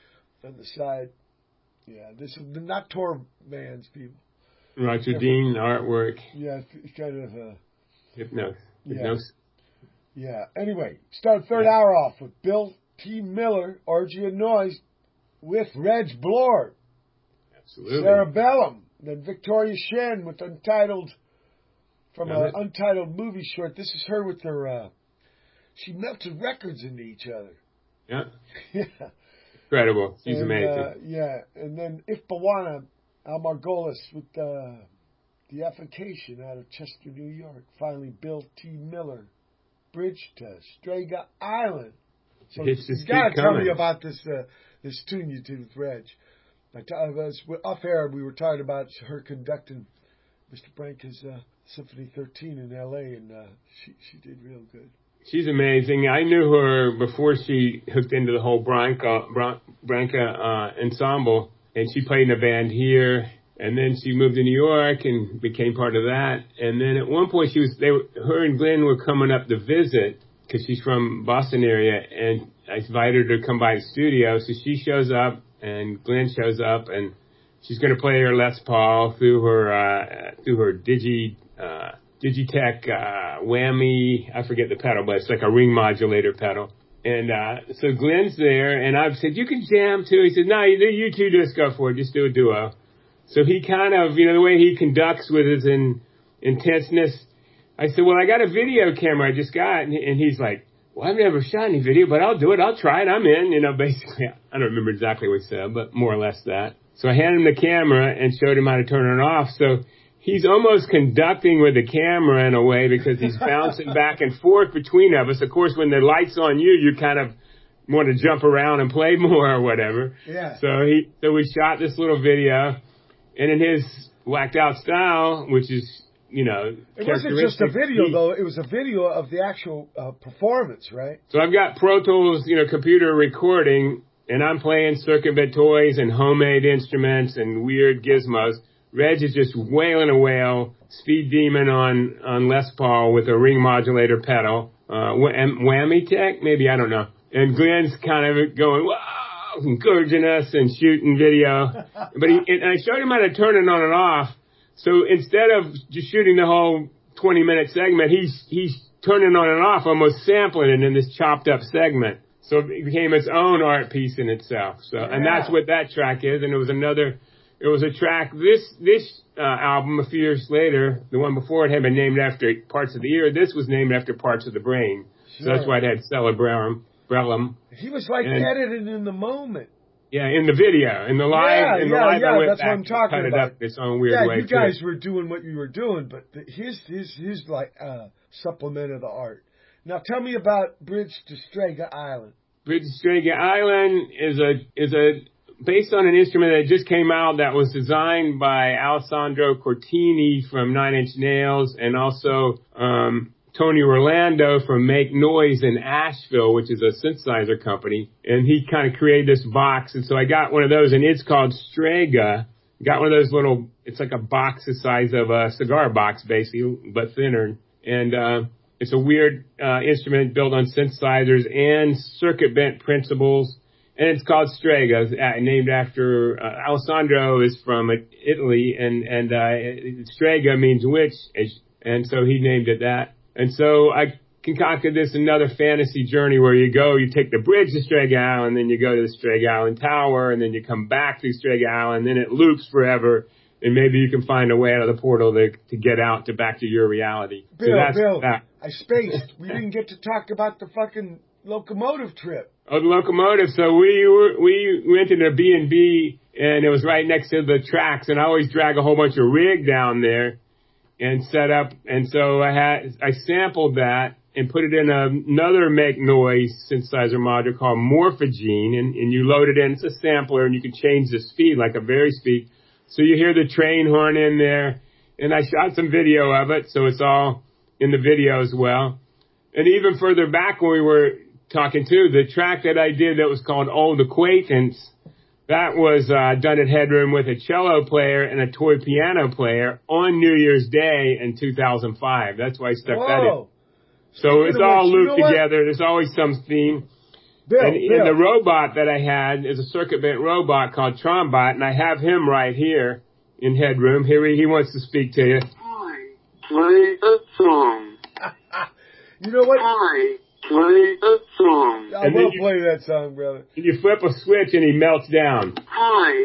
Speaker 1: on the side. Yeah, this is not tour vans, people.
Speaker 3: Roger Dean artwork.
Speaker 1: Yeah, it's kind of
Speaker 3: hypnosis.
Speaker 1: Yeah. Yeah. Anyway, start third hour off with Bill T. Miller, Orgy and Noise, with Reg Blore.
Speaker 3: Absolutely.
Speaker 1: Sarah Bellum. Then Victoria Shen with Untitled, from an Untitled movie short. This is her with her, she melted records into each other.
Speaker 3: Yeah.
Speaker 1: Yeah.
Speaker 3: Incredible. She's amazing.
Speaker 1: Yeah. And then If Bawana, Al Margolis with Deification out of Chester, New York. Finally, Bill T. Miller, Bridge to Strega Island. So you gotta tell me about this tune you did with Reg. Off air, we were talking about her conducting Mr. Branca's Symphony 13 in L.A., and she did real good.
Speaker 3: She's amazing. I knew her before she hooked into the whole Branca ensemble, and she played in a band here, and then she moved to New York and became part of that. And then at one point, her and Glenn were coming up to visit because she's from Boston area, and I invited her to come by the studio. So she shows up, and Glenn shows up, and she's going to play her Les Paul through her Digitech whammy. I forget the pedal, but it's like a ring modulator pedal. And so Glenn's there, and I've said, you can jam too. He said, no, you two just go for it. Just do a duo. So he kind of, the way he conducts with his intenseness. I said, well, I got a video camera I just got. And he's like, well, I've never shot any video, but I'll do it. I'll try it. I'm in. Basically, I don't remember exactly what he said, but more or less that. So I handed him the camera and showed him how to turn it off. So he's almost conducting with the camera in a way because he's bouncing back and forth between us. Of course, when the light's on you, you kind of want to jump around and play more or whatever.
Speaker 1: Yeah.
Speaker 3: So we shot this little video, and in his whacked out style, which is,
Speaker 1: it wasn't just a video, though. It was a video of the actual performance, right?
Speaker 3: So I've got Pro Tools, computer recording, and I'm playing circuit bit toys and homemade instruments and weird gizmos. Reg is just wailing a wail, Speed Demon on Les Paul with a ring modulator pedal, whammy tech, maybe, I don't know. And Glenn's kind of going, wow, encouraging us and shooting video. But I showed him how to turn it on and off. So instead of just shooting the whole 20-minute segment, he's turning on and off, almost sampling it in this chopped up segment. So it became its own art piece in itself. So, and that's what that track is. And it was a track, this album a few years later, the one before it had been named after Parts of the Ear. This was named after Parts of the Brain. Sure. So that's why it had Cerebellum.
Speaker 1: He was edited in the moment.
Speaker 3: Yeah, in the video, in the live, I went
Speaker 1: that's
Speaker 3: back
Speaker 1: what I'm talking
Speaker 3: cut
Speaker 1: about.
Speaker 3: It up this own weird way.
Speaker 1: You guys were doing what you were doing, but his like supplement of the art. Now tell me about Bridge to Strega Island.
Speaker 3: Bridge to Strega Island is a based on an instrument that just came out that was designed by Alessandro Cortini from Nine Inch Nails, and also Tony Orlando from Make Noise in Asheville, which is a synthesizer company. And he kind of created this box. And so I got one of those, and it's called Strega. Got one of those little, it's like a box the size of a cigar box, basically, but thinner. And it's a weird instrument built on synthesizers and circuit bent principles. And it's called Strega, named after Alessandro is from Italy, and Strega means witch, and so he named it that. And so I concocted this another fantasy journey where you take the bridge to Strega Island, then you go to the Strega Island Tower, and then you come back to Strega Island, and then it loops forever, and maybe you can find a way out of the portal to get out back to your reality.
Speaker 1: Bill, I spaced. We didn't get to talk about the fucking locomotive trip.
Speaker 3: Oh, the locomotive. So we rented a B&B, and it was right next to the tracks, and I always drag a whole bunch of rig down there and set up, and so I sampled that and put it in another Make Noise synthesizer module called Morphogene, and you load it in. It's a sampler, and you can change the speed, like a varispeed. So you hear the train horn in there, and I shot some video of it, so it's all in the video as well. And even further back when we were talking too, the track that I did that was called Old Acquaintance, that was done at Headroom with a cello player and a toy piano player on New Year's Day in 2005. That's why I stuck that in. So it's all looped together. There's always some theme.
Speaker 1: Bill.
Speaker 3: And the robot that I had is a circuit bent robot called Trombot, and I have him right here in Headroom. Here he wants to speak to you.
Speaker 8: Play a song.
Speaker 1: You know what?
Speaker 2: I play a song.
Speaker 1: I will play that song, brother.
Speaker 3: You flip a switch and he melts down.
Speaker 2: I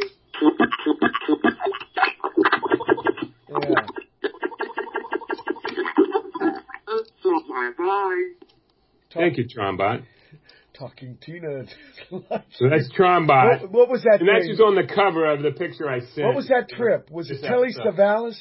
Speaker 1: Yeah.
Speaker 3: Thank you, Trombot.
Speaker 1: Talking Tina.
Speaker 3: So that's Trombot.
Speaker 1: What was that
Speaker 3: And that's
Speaker 1: thing?
Speaker 3: just on the cover of the picture I sent.
Speaker 1: What was that trip? Was it Telly Savalas?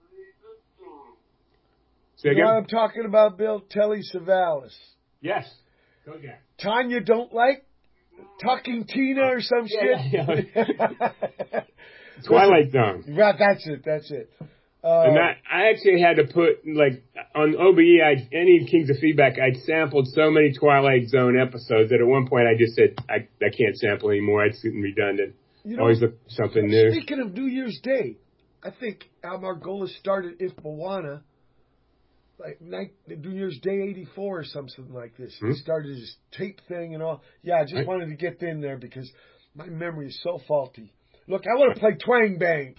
Speaker 3: Say
Speaker 1: You know
Speaker 3: again?
Speaker 1: what I'm talking about, Bill? Telly Savalas.
Speaker 3: Yes. Go again.
Speaker 1: Tanya don't like Talking Tina or some shit?
Speaker 3: Yeah. Twilight Zone.
Speaker 1: Right, that's it.
Speaker 3: And I actually had to put, like, on OBE, any Kings of Feedback, I'd sampled so many Twilight Zone episodes that at one point I just said, I can't sample anymore. It's getting redundant. Always look for something new.
Speaker 1: Speaking of New Year's Day, I think Al Margolis started If Moana, like New Year's Day 84 or something like this. He started his tape thing and all. Yeah, I just wanted to get in there because my memory is so faulty. Look, I want to play Twang Bang.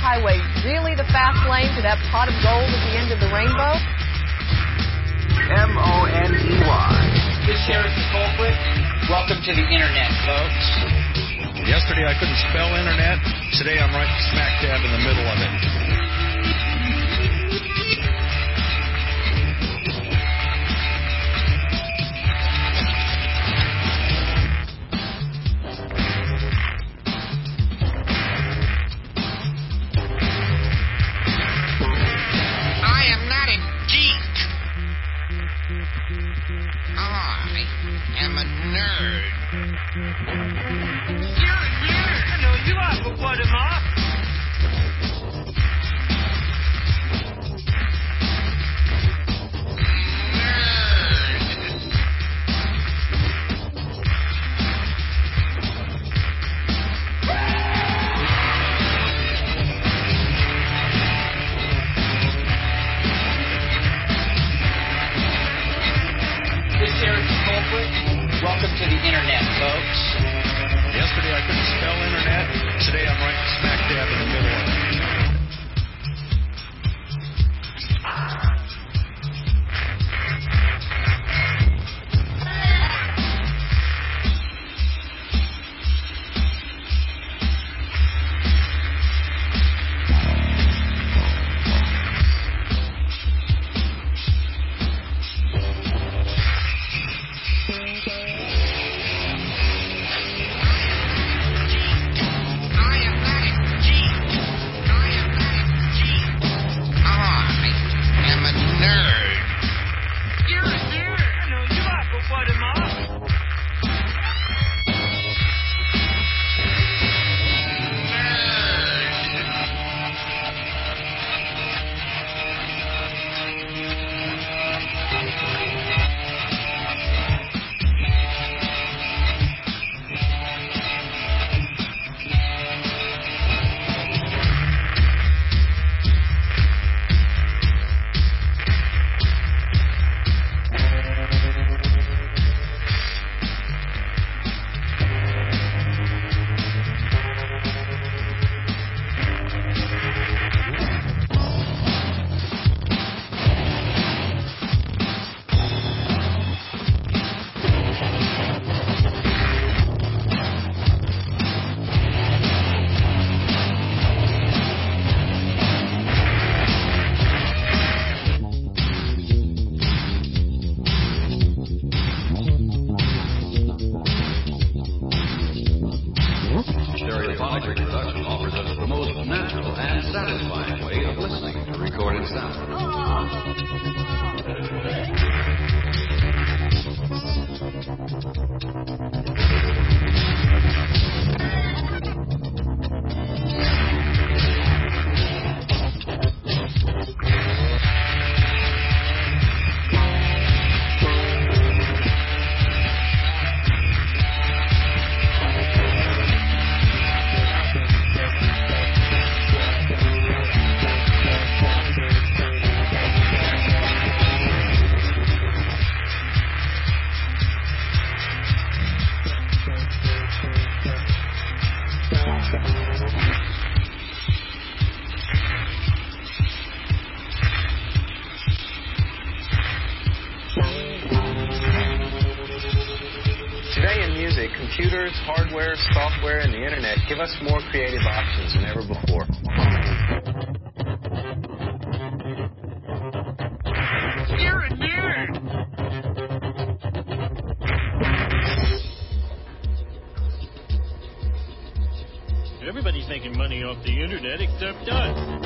Speaker 8: highway really the fast lane to that pot of gold at the end of the rainbow?
Speaker 9: M-O-N-E-Y.
Speaker 10: This here is the culprit. Welcome to the internet, folks.
Speaker 11: Yesterday I couldn't spell internet. Today I'm right smack dab in the middle of it.
Speaker 10: Welcome to the internet, folks.
Speaker 11: Yesterday I couldn't spell internet. Today I'm right smack dab in the middle of it.
Speaker 12: Stereophonic reproduction offers us the most natural and satisfying way of listening to recorded sound.
Speaker 13: Today in music, computers, hardware, software, and the internet give us more creative options than ever before.
Speaker 5: You're a nerd! Everybody's making money off the internet except us.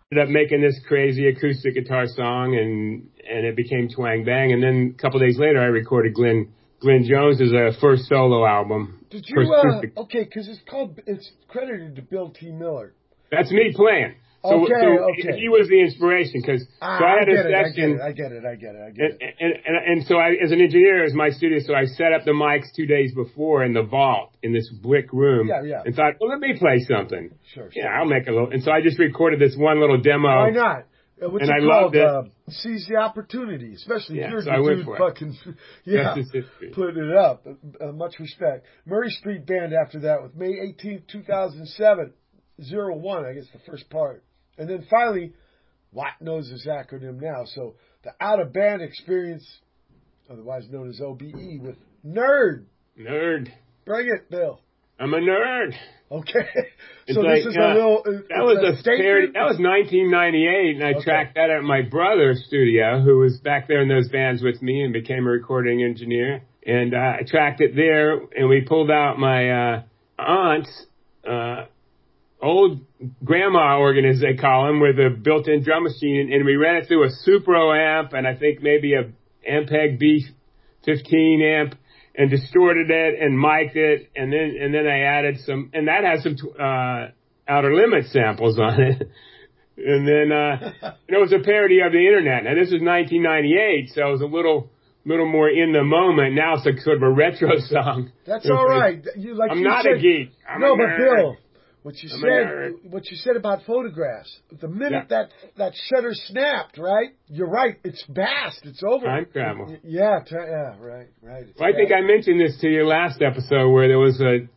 Speaker 3: ended up making this crazy acoustic guitar song, and it became Twang Bang. And then a couple of days later, I recorded Glenn Jones' first solo album.
Speaker 1: Did you? Okay, because it's credited to Bill T. Miller.
Speaker 3: That's me playing. So he was the inspiration because I had a session.
Speaker 1: I get it.
Speaker 3: And so as an engineer, it was my studio. So I set up the mics 2 days before in the vault in this brick room.
Speaker 1: Yeah.
Speaker 3: And thought, well, let me play something.
Speaker 1: Sure.
Speaker 3: Yeah, I'll make a little. And so I just recorded this one little demo.
Speaker 1: Why not?
Speaker 3: And I loved it.
Speaker 1: Seize the opportunity, especially if you're
Speaker 3: so
Speaker 1: the dude fucking putting it up. Much respect. Murray Street Band after that with May 18th, 2007. 01, I guess the first part. And then finally, Watt knows this acronym now. So the Out of Band Experience, otherwise known as OBE, with Nerd. Bring it, Bill.
Speaker 3: I'm a nerd.
Speaker 1: Okay. So this is a little...
Speaker 3: That was a statement? That was 1998, and I tracked that at my brother's studio, who was back there in those bands with me and became a recording engineer. And I tracked it there, and we pulled out my aunt's old grandma organ, as they call them, with a built-in drum machine, and we ran it through a Supro amp and I think maybe a Ampeg B15 amp, and distorted it and mic'd it, and then I added some, and that has some Outer Limits samples on it. And then it was a parody of the internet. Now this was 1998, so it was a little more in the moment. Now it's like sort of a retro song.
Speaker 1: That's all right.
Speaker 3: I'm not a geek. I'm a nerd.
Speaker 1: But Bill, what you said about photographs. The minute that shutter snapped, right? You're right. It's vast. It's over.
Speaker 3: Time travel.
Speaker 1: Yeah, right.
Speaker 3: Well, I think I mentioned this to you last episode, where there was an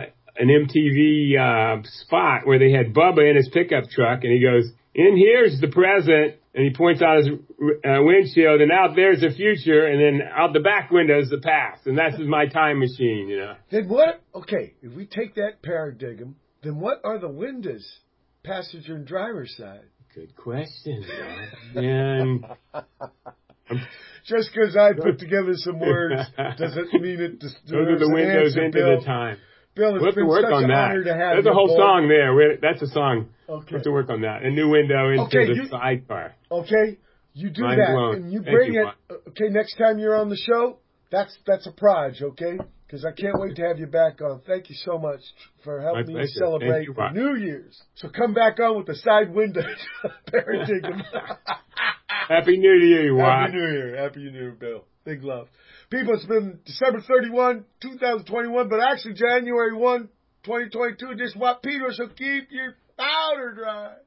Speaker 3: MTV spot where they had Bubba in his pickup truck, and he goes, "In here's the present," and he points out his windshield, and out there's the future, and then out the back window is the past, and that's my time machine, you know.
Speaker 1: Then what? Okay, if we take that paradigm, then what are the windows, passenger and driver side?
Speaker 3: Good question, man.
Speaker 1: Just because I put together some words doesn't mean it deserves
Speaker 3: those are the windows into
Speaker 1: Bill.
Speaker 3: the time.
Speaker 1: Bill,
Speaker 3: we'll have to work on that. There's a whole song there. That's a song. Okay. We'll have to work on that. A new window into the sidecar.
Speaker 1: Okay, you do
Speaker 3: Mind
Speaker 1: that,
Speaker 3: blown.
Speaker 1: and you bring it. Okay, next time you're on the show, that's a prize. Okay. Because I can't wait to have you back on. Thank you so much for helping me celebrate the New Year's. So come back on with the side windows paradigm.
Speaker 3: Happy New Year, Watt.
Speaker 1: Happy New Year. Happy New Year, Bill. Big love. People, it's been December 31, 2021, but actually January 1, 2022. This Watt Peters, so keep your powder dry.